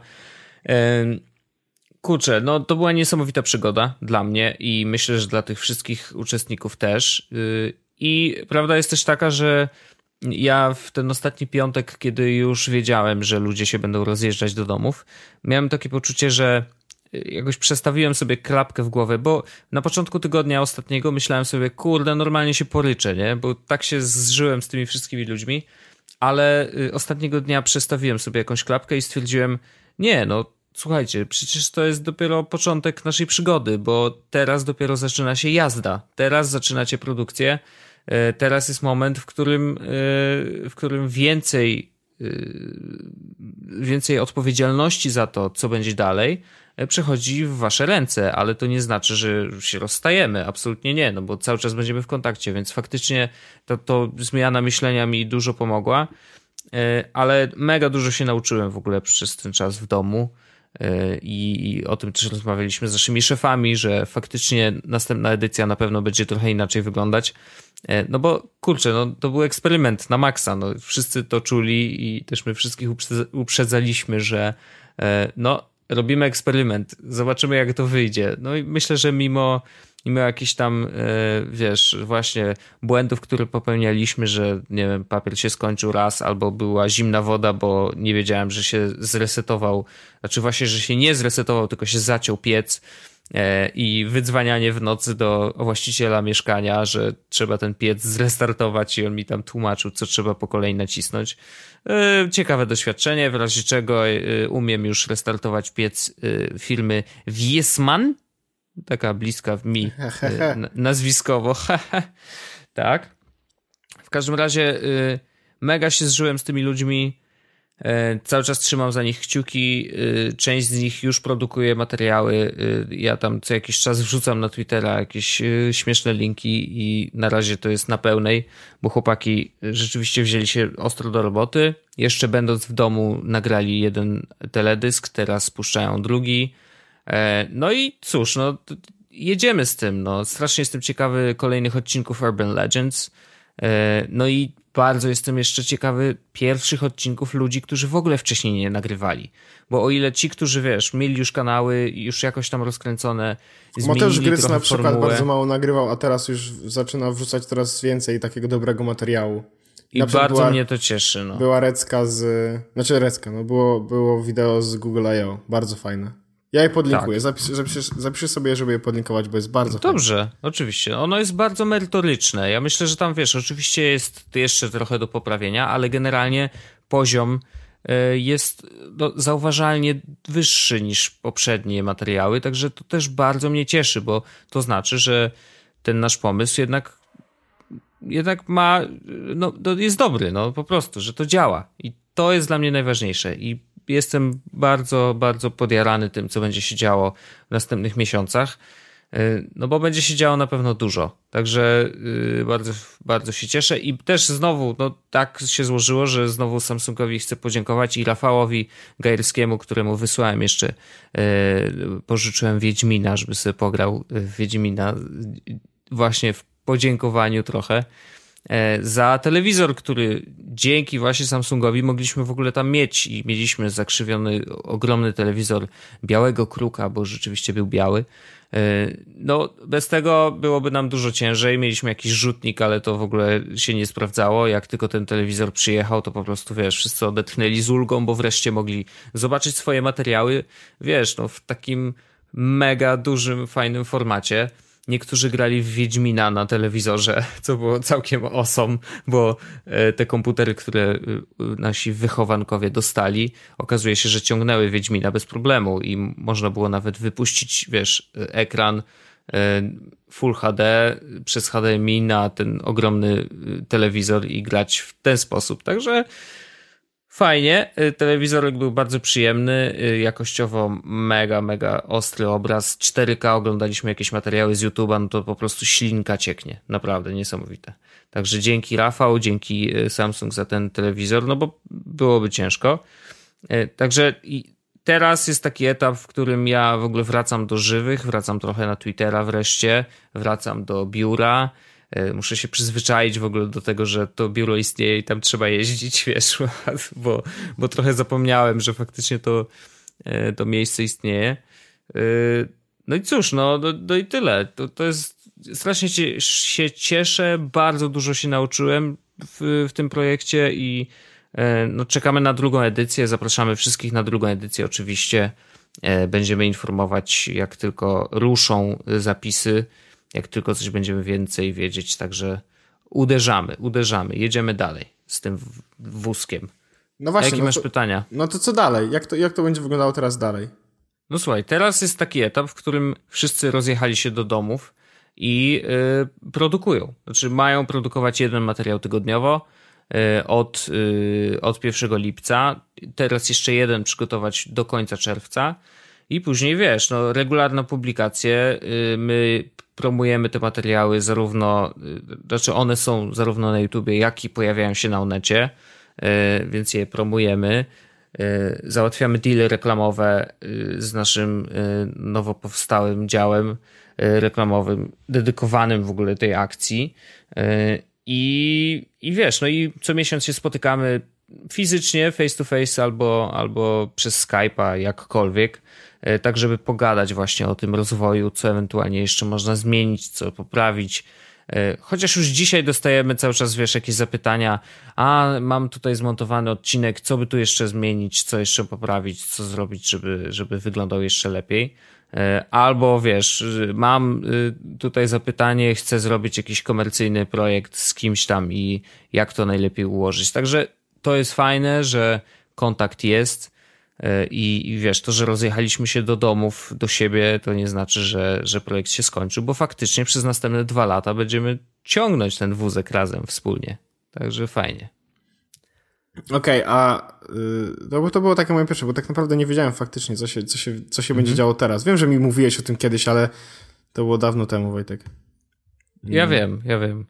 Kurczę, no to była niesamowita przygoda dla mnie i myślę, że dla tych wszystkich uczestników też. I prawda jest też taka, że ja w ten ostatni piątek, kiedy już wiedziałem, że ludzie się będą rozjeżdżać do domów, miałem takie poczucie, że jakoś przestawiłem sobie klapkę w głowę, bo na początku tygodnia ostatniego myślałem sobie, kurde, normalnie się poryczę, nie? Bo tak się zżyłem z tymi wszystkimi ludźmi, ale ostatniego dnia przestawiłem sobie jakąś klapkę i stwierdziłem, nie, no słuchajcie, przecież to jest dopiero początek naszej przygody, bo teraz dopiero zaczyna się jazda, teraz zaczynacie produkcję, teraz jest moment, w którym, w którym więcej, więcej odpowiedzialności za to, co będzie dalej, przechodzi w wasze ręce, ale to nie znaczy, że się rozstajemy, absolutnie nie, no bo cały czas będziemy w kontakcie, więc faktycznie to, to zmiana myślenia mi dużo pomogła, ale mega dużo się nauczyłem w ogóle przez ten czas w domu. I, i o tym też rozmawialiśmy z naszymi szefami, że faktycznie następna edycja na pewno będzie trochę inaczej wyglądać. No bo kurczę, no to był eksperyment na maksa. No, wszyscy to czuli i też my wszystkich uprzedzaliśmy, że no robimy eksperyment, zobaczymy jak to wyjdzie. No i myślę, że mimo mimo jakichś tam, wiesz, właśnie błędów, które popełnialiśmy, że nie wiem, papier się skończył raz, albo była zimna woda, bo nie wiedziałem, że się zresetował, znaczy właśnie, że się nie zresetował, tylko się zaciął piec i wydzwanianie w nocy do właściciela mieszkania, że trzeba ten piec zrestartować i on mi tam tłumaczył, co trzeba po kolei nacisnąć. Ciekawe doświadczenie, w razie czego umiem już restartować piec firmy Wiesman, taka bliska w mi nazwiskowo. Tak. W każdym razie mega się zżyłem z tymi ludźmi. Cały czas trzymam za nich kciuki. Część z nich już produkuje materiały. Ja tam co jakiś czas wrzucam na Twittera jakieś śmieszne linki i na razie to jest na pełnej, bo chłopaki rzeczywiście wzięli się ostro do roboty. Jeszcze będąc w domu nagrali jeden teledysk, teraz spuszczają drugi. No i cóż, no jedziemy z tym, no strasznie jestem ciekawy kolejnych odcinków Urban Legends, no i bardzo jestem jeszcze ciekawy pierwszych odcinków ludzi, którzy w ogóle wcześniej nie nagrywali, bo o ile ci, którzy wiesz, mieli już kanały już jakoś tam rozkręcone, zmienili
Mateusz Grys na przykład
formułę.
Bardzo mało nagrywał, a teraz już zaczyna wrzucać coraz więcej takiego dobrego materiału.
I bardzo była, mnie to cieszy, no.
Była recka z, znaczy recka, no było, było wideo z Google I O, bardzo fajne. Ja je podlinkuję. Tak. Zapis, zapiszę, zapiszę sobie, żeby je podlinkować, bo jest bardzo
Dobrze,
fajne.
Oczywiście. Ono jest bardzo merytoryczne. Ja myślę, że tam, wiesz, oczywiście jest jeszcze trochę do poprawienia, ale generalnie poziom jest no, zauważalnie wyższy niż poprzednie materiały, także to też bardzo mnie cieszy, bo to znaczy, że ten nasz pomysł jednak jednak ma, no, jest dobry, no po prostu, że to działa. I to jest dla mnie najważniejsze. I jestem bardzo, bardzo podjarany tym, co będzie się działo w następnych miesiącach, no bo będzie się działo na pewno dużo, także bardzo, bardzo się cieszę i też znowu, no tak się złożyło, że znowu Samsungowi chcę podziękować i Rafałowi Gajewskiemu, któremu wysłałem jeszcze, pożyczyłem Wiedźmina, żeby sobie pograł w Wiedźmina właśnie w podziękowaniu trochę za telewizor, który dzięki właśnie Samsungowi mogliśmy w ogóle tam mieć i mieliśmy zakrzywiony ogromny telewizor białego kruka, bo rzeczywiście był biały. No bez tego byłoby nam dużo ciężej, mieliśmy jakiś rzutnik, ale to w ogóle się nie sprawdzało. Jak tylko ten telewizor przyjechał, to po prostu wiesz, wszyscy odetchnęli z ulgą, bo wreszcie mogli zobaczyć swoje materiały, wiesz, no w takim mega dużym, fajnym formacie. Niektórzy grali w Wiedźmina na telewizorze, co było całkiem awesome, bo te komputery, które nasi wychowankowie dostali, okazuje się, że ciągnęły Wiedźmina bez problemu i można było nawet wypuścić, wiesz, ekran Full H D przez H D M I na ten ogromny telewizor i grać w ten sposób. Także fajnie, telewizorek był bardzo przyjemny, jakościowo mega, mega ostry obraz, cztery K, oglądaliśmy jakieś materiały z YouTube'a, no to po prostu ślinka cieknie, naprawdę niesamowite. Także dzięki Rafał, dzięki Samsung za ten telewizor, no bo byłoby ciężko. Także teraz jest taki etap, w którym ja w ogóle wracam do żywych, wracam trochę na Twittera wreszcie, wracam do biura. Muszę się przyzwyczaić w ogóle do tego, że to biuro istnieje i tam trzeba jeździć, wiesz, bo, bo trochę zapomniałem, że faktycznie to, to miejsce istnieje. No i cóż, no, no, no i tyle. To, to jest, strasznie się cieszę, bardzo dużo się nauczyłem w, w tym projekcie i no, czekamy na drugą edycję, zapraszamy wszystkich na drugą edycję oczywiście. Będziemy informować, jak tylko ruszą zapisy, jak tylko coś będziemy więcej wiedzieć, także uderzamy, uderzamy, jedziemy dalej z tym wózkiem.
No właśnie.
Jakie
no
masz
to,
pytania?
No to co dalej? Jak to, jak to będzie wyglądało teraz dalej?
No słuchaj, teraz jest taki etap, w którym wszyscy rozjechali się do domów i yy, produkują. Znaczy mają produkować jeden materiał tygodniowo yy, od, yy, od pierwszego lipca. Teraz jeszcze jeden przygotować do końca czerwca. I później wiesz, no regularne publikacje, yy, my promujemy te materiały zarówno, znaczy one są zarówno na YouTubie, jak i pojawiają się na Onecie, więc je promujemy. załatwiamy deale reklamowe z naszym nowo powstałym działem reklamowym, dedykowanym w ogóle tej akcji. I, i wiesz, no i co miesiąc się spotykamy fizycznie, face to face albo, albo przez Skype'a, jakkolwiek, tak żeby pogadać właśnie o tym rozwoju, co ewentualnie jeszcze można zmienić, co poprawić. Chociaż już dzisiaj dostajemy cały czas, wiesz, jakieś zapytania, a mam tutaj zmontowany odcinek, co by tu jeszcze zmienić, co jeszcze poprawić, co zrobić, żeby, żeby wyglądał jeszcze lepiej. Albo wiesz, mam tutaj zapytanie, chcę zrobić jakiś komercyjny projekt z kimś tam i jak to najlepiej ułożyć. Także to jest fajne, że kontakt jest i, i wiesz, to, że rozjechaliśmy się do domów, do siebie, to nie znaczy, że, że projekt się skończył, bo faktycznie przez następne dwa lata będziemy ciągnąć ten wózek razem wspólnie. Także fajnie.
Okej, okay, a yy, to, to było takie moje pierwsze, bo tak naprawdę nie wiedziałem faktycznie, co się, co się, co się mm-hmm. będzie działo teraz. Wiem, że mi mówiłeś o tym kiedyś, ale to było dawno temu, Wojtek.
Ja mm. wiem, ja wiem.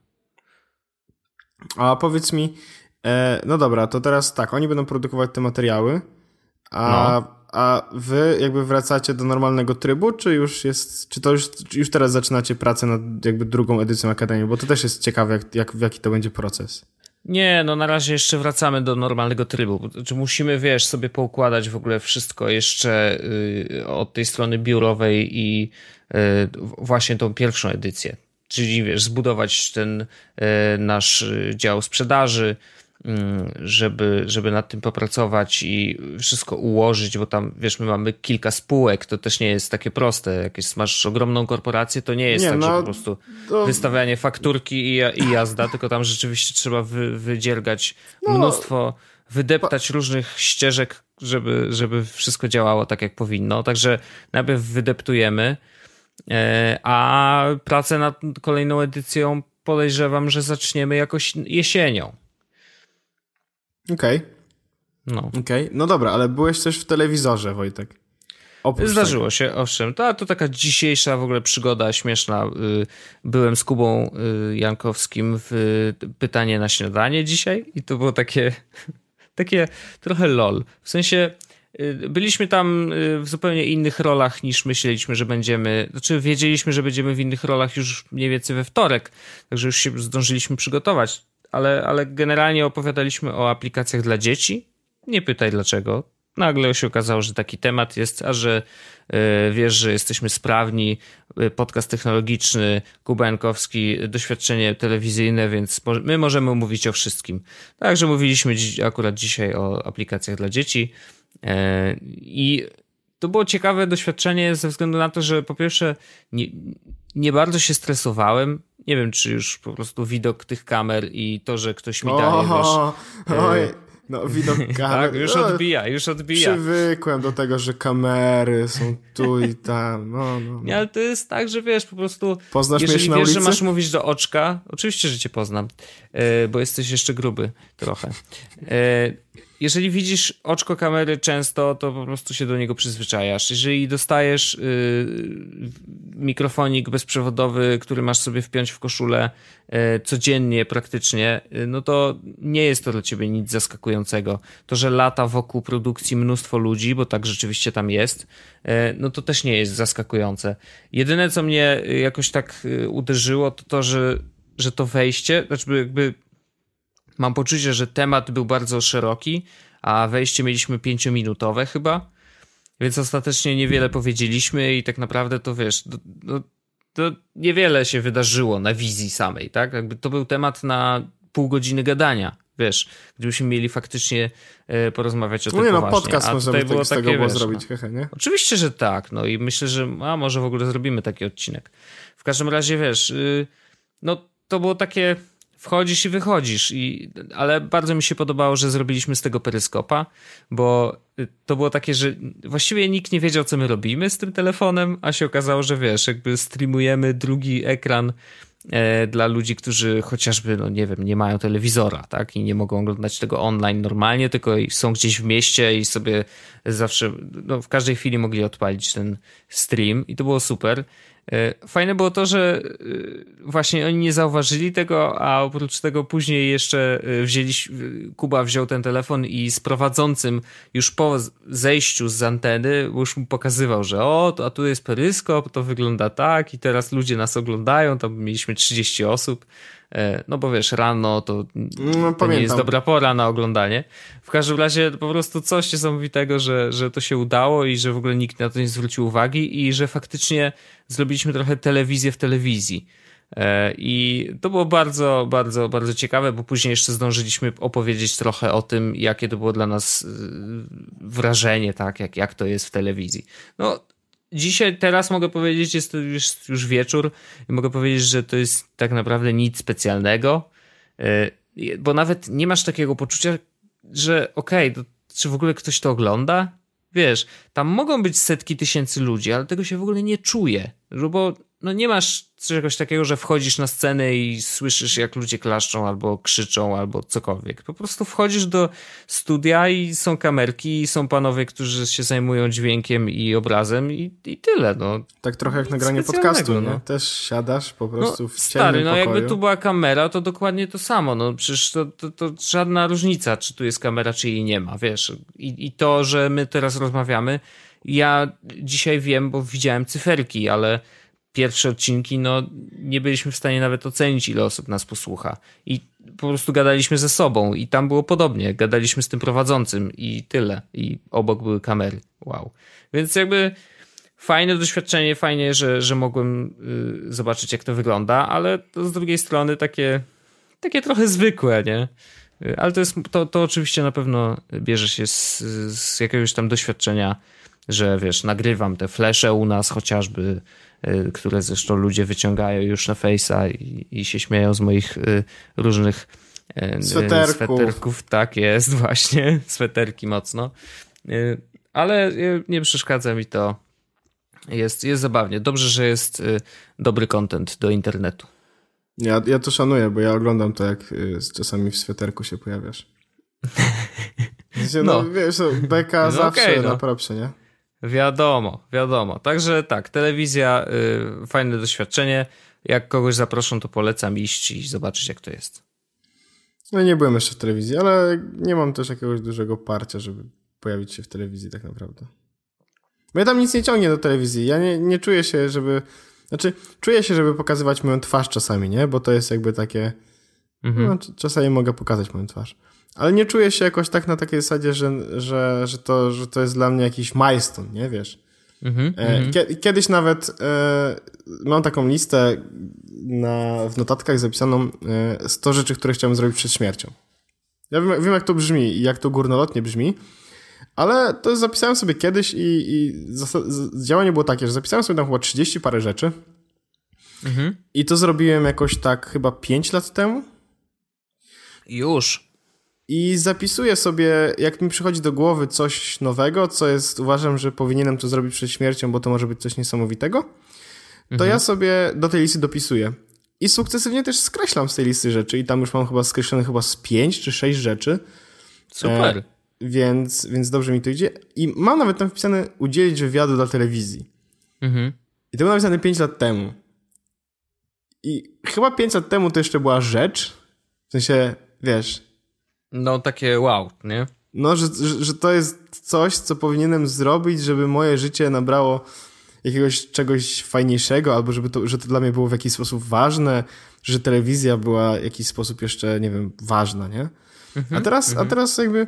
A powiedz mi, e, no dobra, to teraz tak, oni będą produkować te materiały, a, no. a wy jakby wracacie do normalnego trybu, czy już jest, czy to już, już teraz zaczynacie pracę nad jakby drugą edycją Akademii, bo to też jest ciekawe, jak, jak, jaki to będzie proces.
Nie, no na razie jeszcze wracamy do normalnego trybu. Znaczy musimy, wiesz, sobie poukładać w ogóle wszystko jeszcze yy, od tej strony biurowej i yy, właśnie tą pierwszą edycję. Czyli, wiesz, zbudować ten yy, nasz dział sprzedaży, żeby, żeby nad tym popracować i wszystko ułożyć, bo tam, wiesz, my mamy kilka spółek, to też nie jest takie proste. Jak jest, masz ogromną korporację, to nie jest nie, tak, no, że po prostu to... wystawianie fakturki i, i jazda, tylko tam rzeczywiście trzeba wy, wydziergać no, mnóstwo, wydeptać pa... różnych ścieżek, żeby, żeby wszystko działało tak, jak powinno. Także najpierw wydeptujemy, a pracę nad kolejną edycją podejrzewam, że zaczniemy jakoś jesienią.
Okej. Okay.
No.
Okay. No dobra, ale byłeś też w telewizorze, Wojtek.
Oprócz Zdarzyło tego. się, owszem. To, to taka dzisiejsza w ogóle przygoda śmieszna. Byłem z Kubą Jankowskim w Pytanie na śniadanie dzisiaj i to było takie, takie trochę lol. W sensie byliśmy tam w zupełnie innych rolach niż myśleliśmy, że będziemy. Znaczy wiedzieliśmy, że będziemy w innych rolach już mniej więcej we wtorek, także już się zdążyliśmy przygotować. Ale, ale generalnie opowiadaliśmy o aplikacjach dla dzieci. Nie pytaj dlaczego. Nagle się okazało, że taki temat jest, a że y, wiesz, że jesteśmy sprawni, y, podcast technologiczny, Kuba Jankowski, doświadczenie telewizyjne, więc po, my możemy mówić o wszystkim. Także mówiliśmy dzi- akurat dzisiaj o aplikacjach dla dzieci y, i to było ciekawe doświadczenie ze względu na to, że po pierwsze nie, nie bardzo się stresowałem. Nie wiem, czy już po prostu widok tych kamer i to, że ktoś mi daje,
o,
wiesz...
Oj, no widok kamer...
tak, już odbija, już odbija.
Przywykłem do tego, że kamery są tu i tam, no, no.
Nie, ale to jest tak, że wiesz, po prostu...
Poznasz mnie na ulicy?
Jeżeli wiesz, że masz mówić do oczka, oczywiście, że cię poznam, bo jesteś jeszcze gruby trochę. Jeżeli widzisz oczko kamery często, to po prostu się do niego przyzwyczajasz. Jeżeli dostajesz yy, mikrofonik bezprzewodowy, który masz sobie wpiąć w koszulę yy, codziennie praktycznie, yy, no to nie jest to dla ciebie nic zaskakującego. To, że lata wokół produkcji mnóstwo ludzi, bo tak rzeczywiście tam jest, yy, no to też nie jest zaskakujące. Jedyne, co mnie jakoś tak yy, uderzyło, to to, że, że to wejście, znaczy jakby mam poczucie, że temat był bardzo szeroki, a wejście mieliśmy pięciominutowe chyba, więc ostatecznie niewiele powiedzieliśmy i tak naprawdę to wiesz, to, to, to niewiele się wydarzyło na wizji samej, tak? Jakby to był temat na pół godziny gadania, wiesz, gdybyśmy mieli faktycznie e, porozmawiać o tym
no nie,
poważnie.
No podcast
a
możemy
było
z
takie,
tego było
wiesz,
zrobić,
no,
hehe, nie?
Oczywiście, że tak, no i myślę, że a może w ogóle zrobimy taki odcinek. W każdym razie, wiesz, yy, no to było takie... Wchodzisz i wychodzisz, i, ale bardzo mi się podobało, że zrobiliśmy z tego peryskopa, bo to było takie, że właściwie nikt nie wiedział, co my robimy z tym telefonem, a się okazało, że wiesz, jakby streamujemy drugi ekran e, dla ludzi, którzy chociażby, no nie wiem, nie mają telewizora, tak, i nie mogą oglądać tego online normalnie, tylko są gdzieś w mieście i sobie zawsze, no w każdej chwili mogli odpalić ten stream i to było super. Fajne było to, że właśnie oni nie zauważyli tego, a oprócz tego później jeszcze wzięli, Kuba wziął ten telefon i z prowadzącym już po zejściu z anteny już mu pokazywał, że o, to, a tu jest peryskop, to wygląda tak i teraz ludzie nas oglądają, tam mieliśmy trzydzieści osób. No bo wiesz, rano to,
no,
to nie jest dobra pora na oglądanie. W każdym razie po prostu coś niesamowitego, że, że to się udało i że w ogóle nikt na to nie zwrócił uwagi i że faktycznie zrobiliśmy trochę telewizję w telewizji. I to było bardzo, bardzo, bardzo ciekawe, bo później jeszcze zdążyliśmy opowiedzieć trochę o tym, jakie to było dla nas wrażenie, tak, jak, jak to jest w telewizji. No, dzisiaj, teraz mogę powiedzieć, jest to już, już wieczór i mogę powiedzieć, że to jest tak naprawdę nic specjalnego, bo nawet nie masz takiego poczucia, że okej, okay, czy w ogóle ktoś to ogląda? Wiesz, tam mogą być setki tysięcy ludzi, ale tego się w ogóle nie czuje, bo no nie masz czegoś takiego, że wchodzisz na scenę i słyszysz, jak ludzie klaszczą albo krzyczą, albo cokolwiek. Po prostu wchodzisz do studia i są kamerki i są panowie, którzy się zajmują dźwiękiem i obrazem i, i tyle. No.
Tak trochę jak nagranie podcastu, no. Nie? Też siadasz po prostu
no,
w ciemnym
stary, no
pokoju.
jakby tu była kamera, to dokładnie to samo. No przecież to, to, to żadna różnica, czy tu jest kamera, czy jej nie ma, wiesz. I, i to, że my teraz rozmawiamy, ja dzisiaj wiem, bo widziałem cyferki, ale pierwsze odcinki, no nie byliśmy w stanie nawet ocenić, ile osób nas posłucha. I po prostu gadaliśmy ze sobą i tam było podobnie. Gadaliśmy z tym prowadzącym i tyle. I obok były kamery. Wow. Więc jakby fajne doświadczenie, fajnie, że, że mogłem y, zobaczyć, jak to wygląda, ale to z drugiej strony takie, takie trochę zwykłe, nie? Y, ale to jest, to, to oczywiście na pewno bierze się z, z jakiegoś tam doświadczenia, że wiesz, nagrywam te flesze u nas chociażby, które zresztą ludzie wyciągają już na Face'a i, i się śmieją z moich y, różnych y,
sweterków.
sweterków. Tak jest, właśnie, sweterki mocno. Y, ale y, nie przeszkadza mi to. Jest, jest zabawnie. Dobrze, że jest y, dobry content do internetu.
Ja, ja to szanuję, bo ja oglądam to, jak y, czasami w sweterku się pojawiasz. Znaczy, no, no wiesz, beka no zawsze okay, no. Na propsie, nie?
Wiadomo, wiadomo. Także tak, telewizja, y, fajne doświadczenie. Jak kogoś zaproszą, to polecam iść i zobaczyć, jak to jest.
No nie byłem jeszcze w telewizji, ale nie mam też jakiegoś dużego parcia, żeby pojawić się w telewizji tak naprawdę. Mnie tam nic nie ciągnie do telewizji. Ja nie, nie czuję się, żeby... Znaczy, czuję się, żeby pokazywać moją twarz czasami, nie? Bo to jest jakby takie... Mhm. No, czasami mogę pokazać moją twarz. Ale nie czuję się jakoś tak na takiej zasadzie, że, że, że, to, że to jest dla mnie jakiś milestone, nie? Wiesz? Mm-hmm, e, kie, kiedyś nawet e, mam taką listę na, w notatkach zapisaną e, sto rzeczy, które chciałem zrobić przed śmiercią. Ja wiem, wiem, jak to brzmi i jak to górnolotnie brzmi, ale to zapisałem sobie kiedyś i, i zas- działanie było takie, że zapisałem sobie tam chyba trzydzieści parę rzeczy mm-hmm. i to zrobiłem jakoś tak chyba pięć lat temu.
Już.
I zapisuję sobie, jak mi przychodzi do głowy coś nowego, co jest, uważam, że powinienem to zrobić przed śmiercią, bo to może być coś niesamowitego, to mhm. ja sobie do tej listy dopisuję. I sukcesywnie też skreślam z tej listy rzeczy i tam już mam chyba skreślone chyba z pięć czy sześć rzeczy.
Super.
E, więc, więc dobrze mi to idzie. I mam nawet tam wpisane udzielić wywiadu dla telewizji. Mhm. I to było napisane pięć lat temu. I chyba pięć lat temu to jeszcze była rzecz, w sensie, wiesz...
No takie wow, nie?
No, że, że, że to jest coś, co powinienem zrobić, żeby moje życie nabrało jakiegoś czegoś fajniejszego, albo żeby to, że to dla mnie było w jakiś sposób ważne, że telewizja była w jakiś sposób jeszcze, nie wiem, ważna, nie? Mm-hmm, a, teraz, mm-hmm. a teraz jakby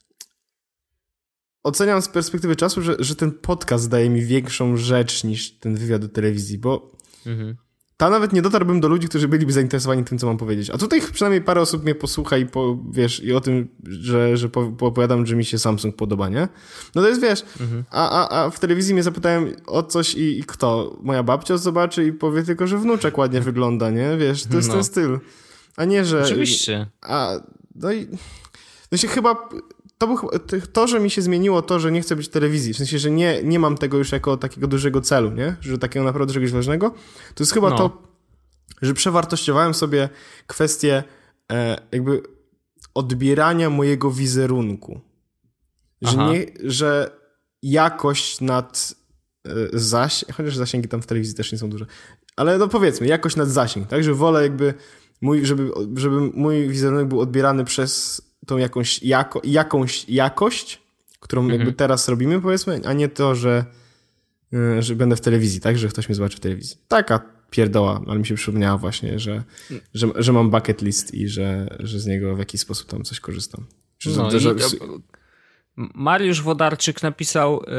oceniam z perspektywy czasu, że, że ten podcast daje mi większą rzecz niż ten wywiad do telewizji, bo mm-hmm. tam nawet nie dotarłbym do ludzi, którzy byliby zainteresowani tym, co mam powiedzieć. A tutaj przynajmniej parę osób mnie posłucha i po, wiesz, i o tym, że, że po, opowiadam, że mi się Samsung podoba, nie? No to jest, wiesz, mhm. a, a, a w telewizji mnie zapytałem o coś i, i kto? Moja babcia zobaczy i powie tylko, że wnuczek ładnie wygląda, nie? Wiesz, to jest no. ten styl. A nie, że...
Oczywiście.
A, no i... No się chyba... To, był, to, że mi się zmieniło to, że nie chcę być w telewizji, w sensie, że nie, nie mam tego już jako takiego dużego celu, nie? Że takiego naprawdę czegoś ważnego, to jest chyba no. to, że przewartościowałem sobie kwestię e, jakby odbierania mojego wizerunku. Że, nie, że jakość nad zasięg, chociaż zasięgi tam w telewizji też nie są duże, ale no powiedzmy, jakość nad zasięg, tak, że wolę jakby mój, żeby, żeby mój wizerunek był odbierany przez tą jakąś, jako, jakąś jakość, którą mhm. jakby teraz robimy, powiedzmy, a nie to, że, że będę w telewizji, tak, że ktoś mnie zobaczy w telewizji. Taka pierdoła, ale mi się przypomniała właśnie, że, że, że mam bucket list i że, że z niego w jakiś sposób tam coś korzystam.
No
że,
i,
że...
Mariusz Wodarczyk napisał e,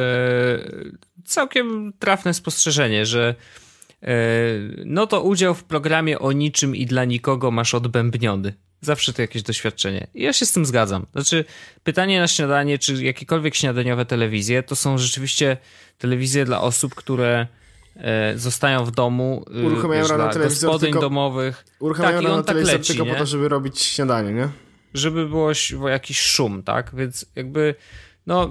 całkiem trafne spostrzeżenie, że e, no to udział w programie o niczym i dla nikogo masz odbębniony. Zawsze to jakieś doświadczenie. I ja się z tym zgadzam. Znaczy, pytanie na śniadanie, czy jakiekolwiek śniadaniowe telewizje, to są rzeczywiście telewizje dla osób, które e, zostają w domu,
uruchamiają
dla gospodyń
tylko,
domowych.
Uruchamiają
tak, i on tak
telewizor
leci,
tylko
nie?
po to, żeby robić śniadanie, nie?
Żeby było jakiś szum, tak? Więc jakby, no...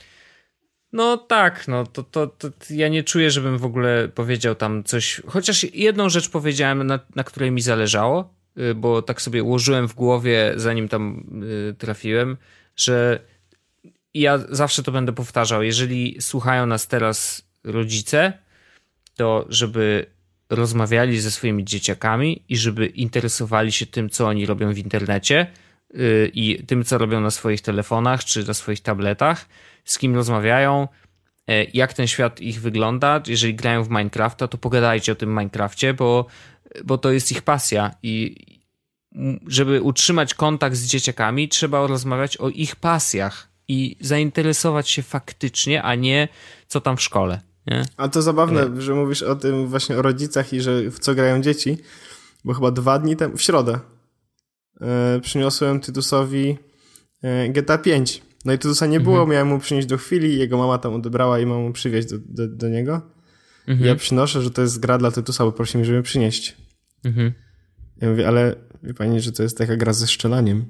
No tak, no to, to, to ja nie czuję, żebym w ogóle powiedział tam coś... Chociaż jedną rzecz powiedziałem, na, na której mi zależało, bo tak sobie ułożyłem w głowie, zanim tam y, trafiłem, że ja zawsze to będę powtarzał, jeżeli słuchają nas teraz rodzice, to żeby rozmawiali ze swoimi dzieciakami i żeby interesowali się tym, co oni robią w internecie y, i tym, co robią na swoich telefonach czy na swoich tabletach, z kim rozmawiają, y, jak ten świat ich wygląda. Jeżeli grają w Minecrafta, to pogadajcie o tym Minecrafcie, bo bo to jest ich pasja i żeby utrzymać kontakt z dzieciakami, trzeba rozmawiać o ich pasjach i zainteresować się faktycznie, a nie co tam w szkole. Nie?
A to zabawne, nie. że mówisz o tym właśnie o rodzicach i że w co grają dzieci, bo chyba dwa dni temu, w środę yy, przyniosłem Tytusowi yy, G T A pięć. No i Tytusa nie było, mhm. miałem mu przynieść do chwili, jego mama tam odebrała i mam mu przywieźć do, do, do niego. Mhm. Ja przynoszę, że to jest gra dla Tytusa, bo prosi mi, żeby przynieść. Mhm. Ja mówię, ale wie pani, że to jest taka gra ze strzelaniem.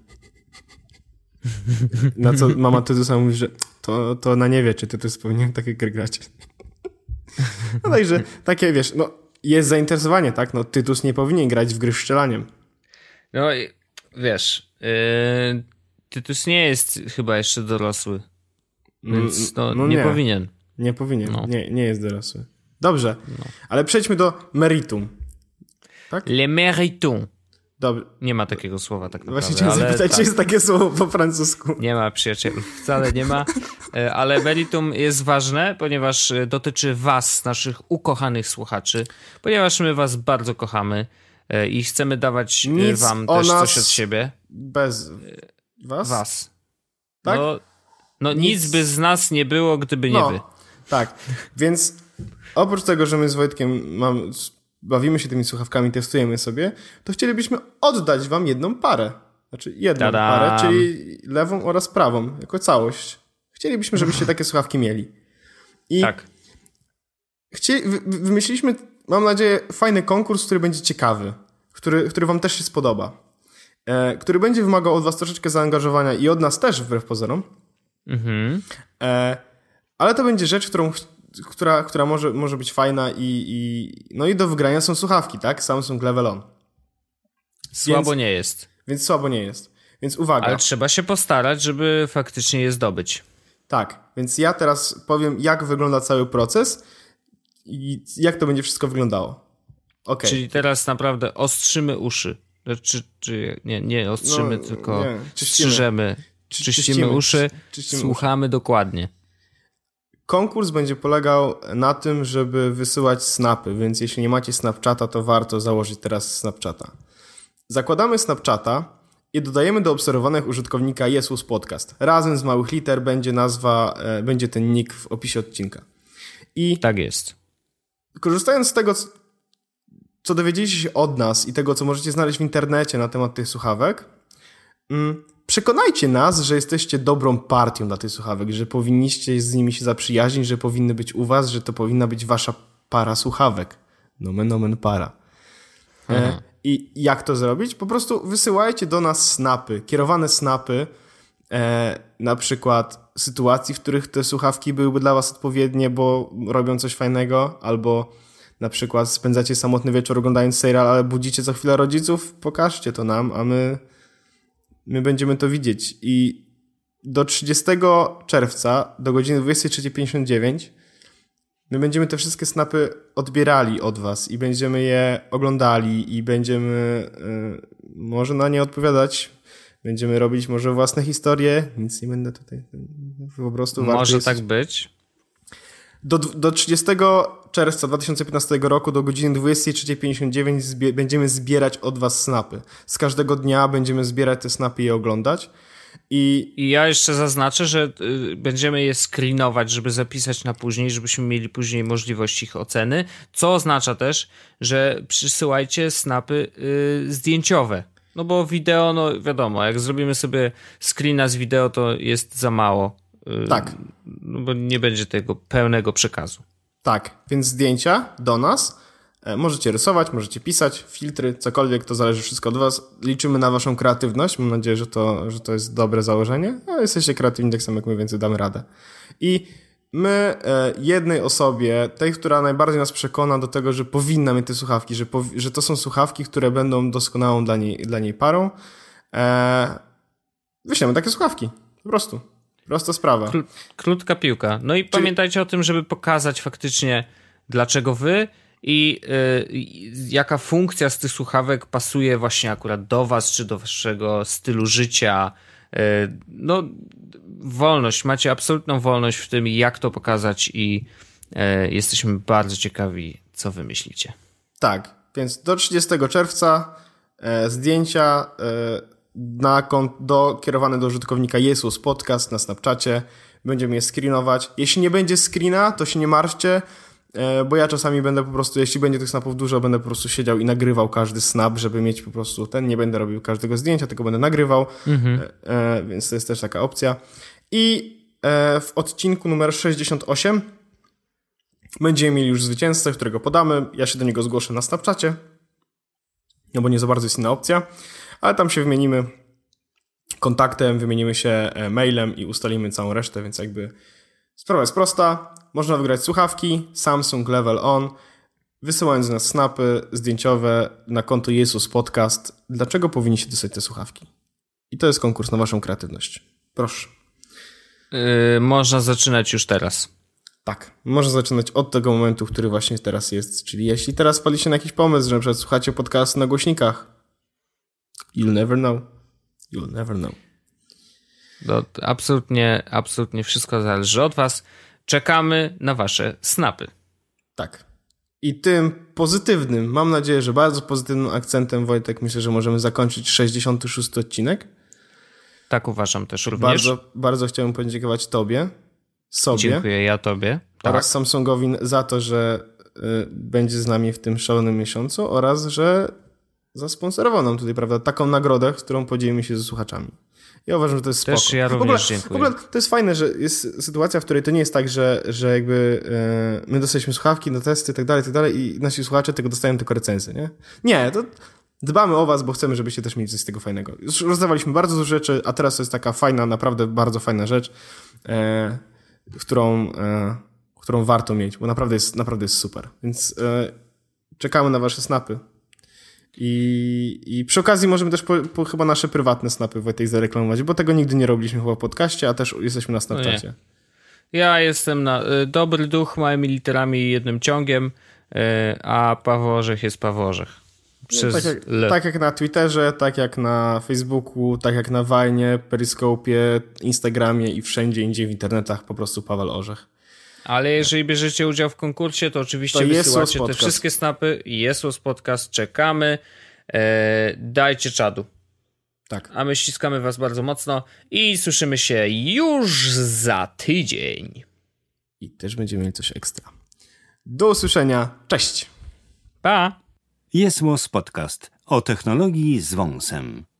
Na co mama Tytusa mówi, że to, to ona nie wie, czy Tytus powinien takie gry grać. No także takie, wiesz, no jest zainteresowanie, tak? No Tytus nie powinien grać w gry z strzelaniem.
No wiesz, yy, Tytus nie jest chyba jeszcze dorosły, więc no, no nie, nie powinien.
Nie powinien, no. nie, nie jest dorosły. Dobrze, no. Ale przejdźmy do meritum. Tak?
Le meritum.
Dobrze.
Nie ma takiego słowa tak naprawdę.
Właśnie chciałem zapytać, tak. Czy jest takie słowo po francusku.
Nie ma, przyjacielu. Wcale nie ma. Ale meritum jest ważne, ponieważ dotyczy was, naszych ukochanych słuchaczy, ponieważ my was bardzo kochamy i chcemy dawać
Nic
wam też coś od siebie.
Bez was?
Was.
Tak?
No, no nic. nic by z nas nie było, gdyby nie
no,
wy.
Tak, więc oprócz tego, że my z Wojtkiem mam, bawimy się tymi słuchawkami, testujemy sobie, to chcielibyśmy oddać wam jedną parę. Znaczy jedną Tadam. parę, czyli lewą oraz prawą, jako całość. Chcielibyśmy, żebyście takie słuchawki mieli. I
tak.
Chcieli, wymyśliliśmy, mam nadzieję, fajny konkurs, który będzie ciekawy, który, który wam też się spodoba. E, który będzie wymagał od was troszeczkę zaangażowania i od nas też, wbrew pozorom. Mhm. E, ale to będzie rzecz, którą która, która może, może być fajna i, i no i do wygrania są słuchawki, tak? Samsung Level On.
Słabo
więc,
nie jest.
Więc słabo nie jest. Więc uwaga.
Ale trzeba się postarać, żeby faktycznie je zdobyć.
Tak, więc ja teraz powiem, jak wygląda cały proces i jak to będzie wszystko wyglądało. Okay.
Czyli teraz naprawdę ostrzymy uszy. Czy, czy nie, nie ostrzymy, no, tylko nie. strzyżemy. Czyścimy, czyścimy uszy, czyścimy słuchamy uszy. Dokładnie.
Konkurs będzie polegał na tym, żeby wysyłać snapy, więc jeśli nie macie Snapchata, to warto założyć teraz Snapchata. Zakładamy Snapchata i dodajemy do obserwowanych użytkownika Jesus Podcast. Razem z małych liter będzie nazwa, e, będzie ten nick w opisie odcinka. I
tak jest.
Korzystając z tego, co dowiedzieliście się od nas i tego, co możecie znaleźć w internecie na temat tych słuchawek, mm, przekonajcie nas, że jesteście dobrą partią dla tych słuchawek, że powinniście z nimi się zaprzyjaźnić, że powinny być u was, że to powinna być wasza para słuchawek. Nomen omen para. E, I jak to zrobić? Po prostu wysyłajcie do nas snapy, kierowane snapy, e, na przykład sytuacji, w których te słuchawki byłyby dla was odpowiednie, bo robią coś fajnego, albo na przykład spędzacie samotny wieczór oglądając serial, ale budzicie co chwilę rodziców, pokażcie to nam, a my My będziemy to widzieć. I do trzydziestego czerwca do godziny dwudziestej trzeciej pięćdziesiąt dziewięć My będziemy te wszystkie snapy odbierali od was i będziemy je oglądali i będziemy y, może na nie odpowiadać. Będziemy robić może własne historie. Nic nie będę tutaj po prostu...
Może tak być.
Do, do trzydziestego czerwca dwa tysiące piętnastego roku do godziny dwudziestej trzeciej pięćdziesiąt dziewięć zbie- będziemy zbierać od was snapy. Z każdego dnia będziemy zbierać te snapy i je oglądać. I...
I ja jeszcze zaznaczę, że y, będziemy je screenować, żeby zapisać na później, żebyśmy mieli później możliwość ich oceny, co oznacza też, że przysyłajcie snapy y, zdjęciowe. No bo wideo, no wiadomo, jak zrobimy sobie screena z wideo, to jest za mało. Y,
tak.
No bo nie będzie tego pełnego przekazu.
Tak, więc zdjęcia do nas. Możecie rysować, możecie pisać, filtry, cokolwiek, to zależy wszystko od was. Liczymy na waszą kreatywność. Mam nadzieję, że to, że to jest dobre założenie. No, jesteście kreatywni tak samo jak my, więc damy radę. I my jednej osobie, tej, która najbardziej nas przekona do tego, że powinna mieć te słuchawki, że, powi- że to są słuchawki, które będą doskonałą dla niej, dla niej parą, e, wyślemy takie słuchawki. Po prostu. Prosta sprawa.
Kl- krótka piłka. No i Czyli... pamiętajcie o tym, żeby pokazać faktycznie, dlaczego wy i y, jaka funkcja z tych słuchawek pasuje właśnie akurat do was, czy do waszego stylu życia. Y, no, wolność. Macie absolutną wolność w tym, jak to pokazać i y, jesteśmy bardzo ciekawi, co wy myślicie.
Tak, więc do trzydziestego czerwca e, zdjęcia e, na kont- do, kierowane do użytkownika Jesus Podcast na Snapchacie. Będziemy je screenować. Jeśli nie będzie screena, to się nie martwcie, e, bo ja czasami będę po prostu, jeśli będzie tych snapów dużo, będę po prostu siedział i nagrywał każdy snap, żeby mieć po prostu ten, nie będę robił każdego zdjęcia, tylko będę nagrywał, mhm. e, e, więc to jest też taka opcja. I e, w odcinku numer sześćdziesiąt osiem będziemy mieli już zwycięzcę, którego podamy. Ja się do niego zgłoszę na Snapchacie, no bo nie za bardzo jest inna opcja. Ale tam się wymienimy kontaktem, wymienimy się mailem i ustalimy całą resztę, więc jakby sprawa jest prosta. Można wygrać słuchawki Samsung Level On, wysyłając nas snapy zdjęciowe na konto Jesus Podcast. Dlaczego powinniście dostać te słuchawki? I to jest konkurs na waszą kreatywność. Proszę.
Yy, można zaczynać już teraz.
Tak, można zaczynać od tego momentu, który właśnie teraz jest. Czyli jeśli teraz wpadliście na jakiś pomysł, że na przykład słuchacie podcast na głośnikach, You'll never know. You'll never know.
To absolutnie, absolutnie wszystko zależy od was. Czekamy na wasze snapy.
Tak. I tym pozytywnym, mam nadzieję, że bardzo pozytywnym akcentem, Wojtek, myślę, że możemy zakończyć sześćdziesiąty szósty odcinek.
Tak uważam też również.
Bardzo, bardzo chciałbym podziękować tobie, sobie.
Dziękuję ja tobie. Tak.
Oraz Samsungowi za to, że y, będzie z nami w tym szalonym miesiącu oraz, że zasponsorował nam tutaj, prawda, taką nagrodę, z którą podzielimy się ze słuchaczami. Ja uważam, że to jest spoko.
Też ja również
w ogóle,
dziękuję.
W ogóle to jest fajne, że jest sytuacja, w której to nie jest tak, że, że jakby e, my dostaliśmy słuchawki na testy i tak dalej, i tak dalej i nasi słuchacze tego dostają tylko recenzje, nie? Nie, to dbamy o was, bo chcemy, żebyście też mieli coś z tego fajnego. Już rozdawaliśmy bardzo dużo rzeczy, a teraz to jest taka fajna, naprawdę bardzo fajna rzecz, e, którą, e, którą warto mieć, bo naprawdę jest, naprawdę jest super. Więc e, czekamy na wasze snapy. I, I przy okazji możemy też po, po chyba nasze prywatne snapy Wojtek zareklamować, bo tego nigdy nie robiliśmy chyba w podcaście, a też jesteśmy na Snapchacie.
No ja jestem na y, Dobry Duch małymi literami i jednym ciągiem, y, a Paweł Orzech jest Paweł Orzech. Przez
no, tak, jak, tak jak na Twitterze, tak jak na Facebooku, tak jak na Vine, Periscope, Instagramie i wszędzie indziej w internetach po prostu Paweł Orzech.
Ale jeżeli bierzecie udział w konkursie, to oczywiście
to
wysyłacie te wszystkie snapy. Jesus Podcast, czekamy. E, dajcie czadu.
Tak.
A my ściskamy was bardzo mocno i słyszymy się już za tydzień.
I też będziemy mieli coś ekstra. Do usłyszenia. Cześć.
Pa.
Jesus Podcast o technologii z wąsem.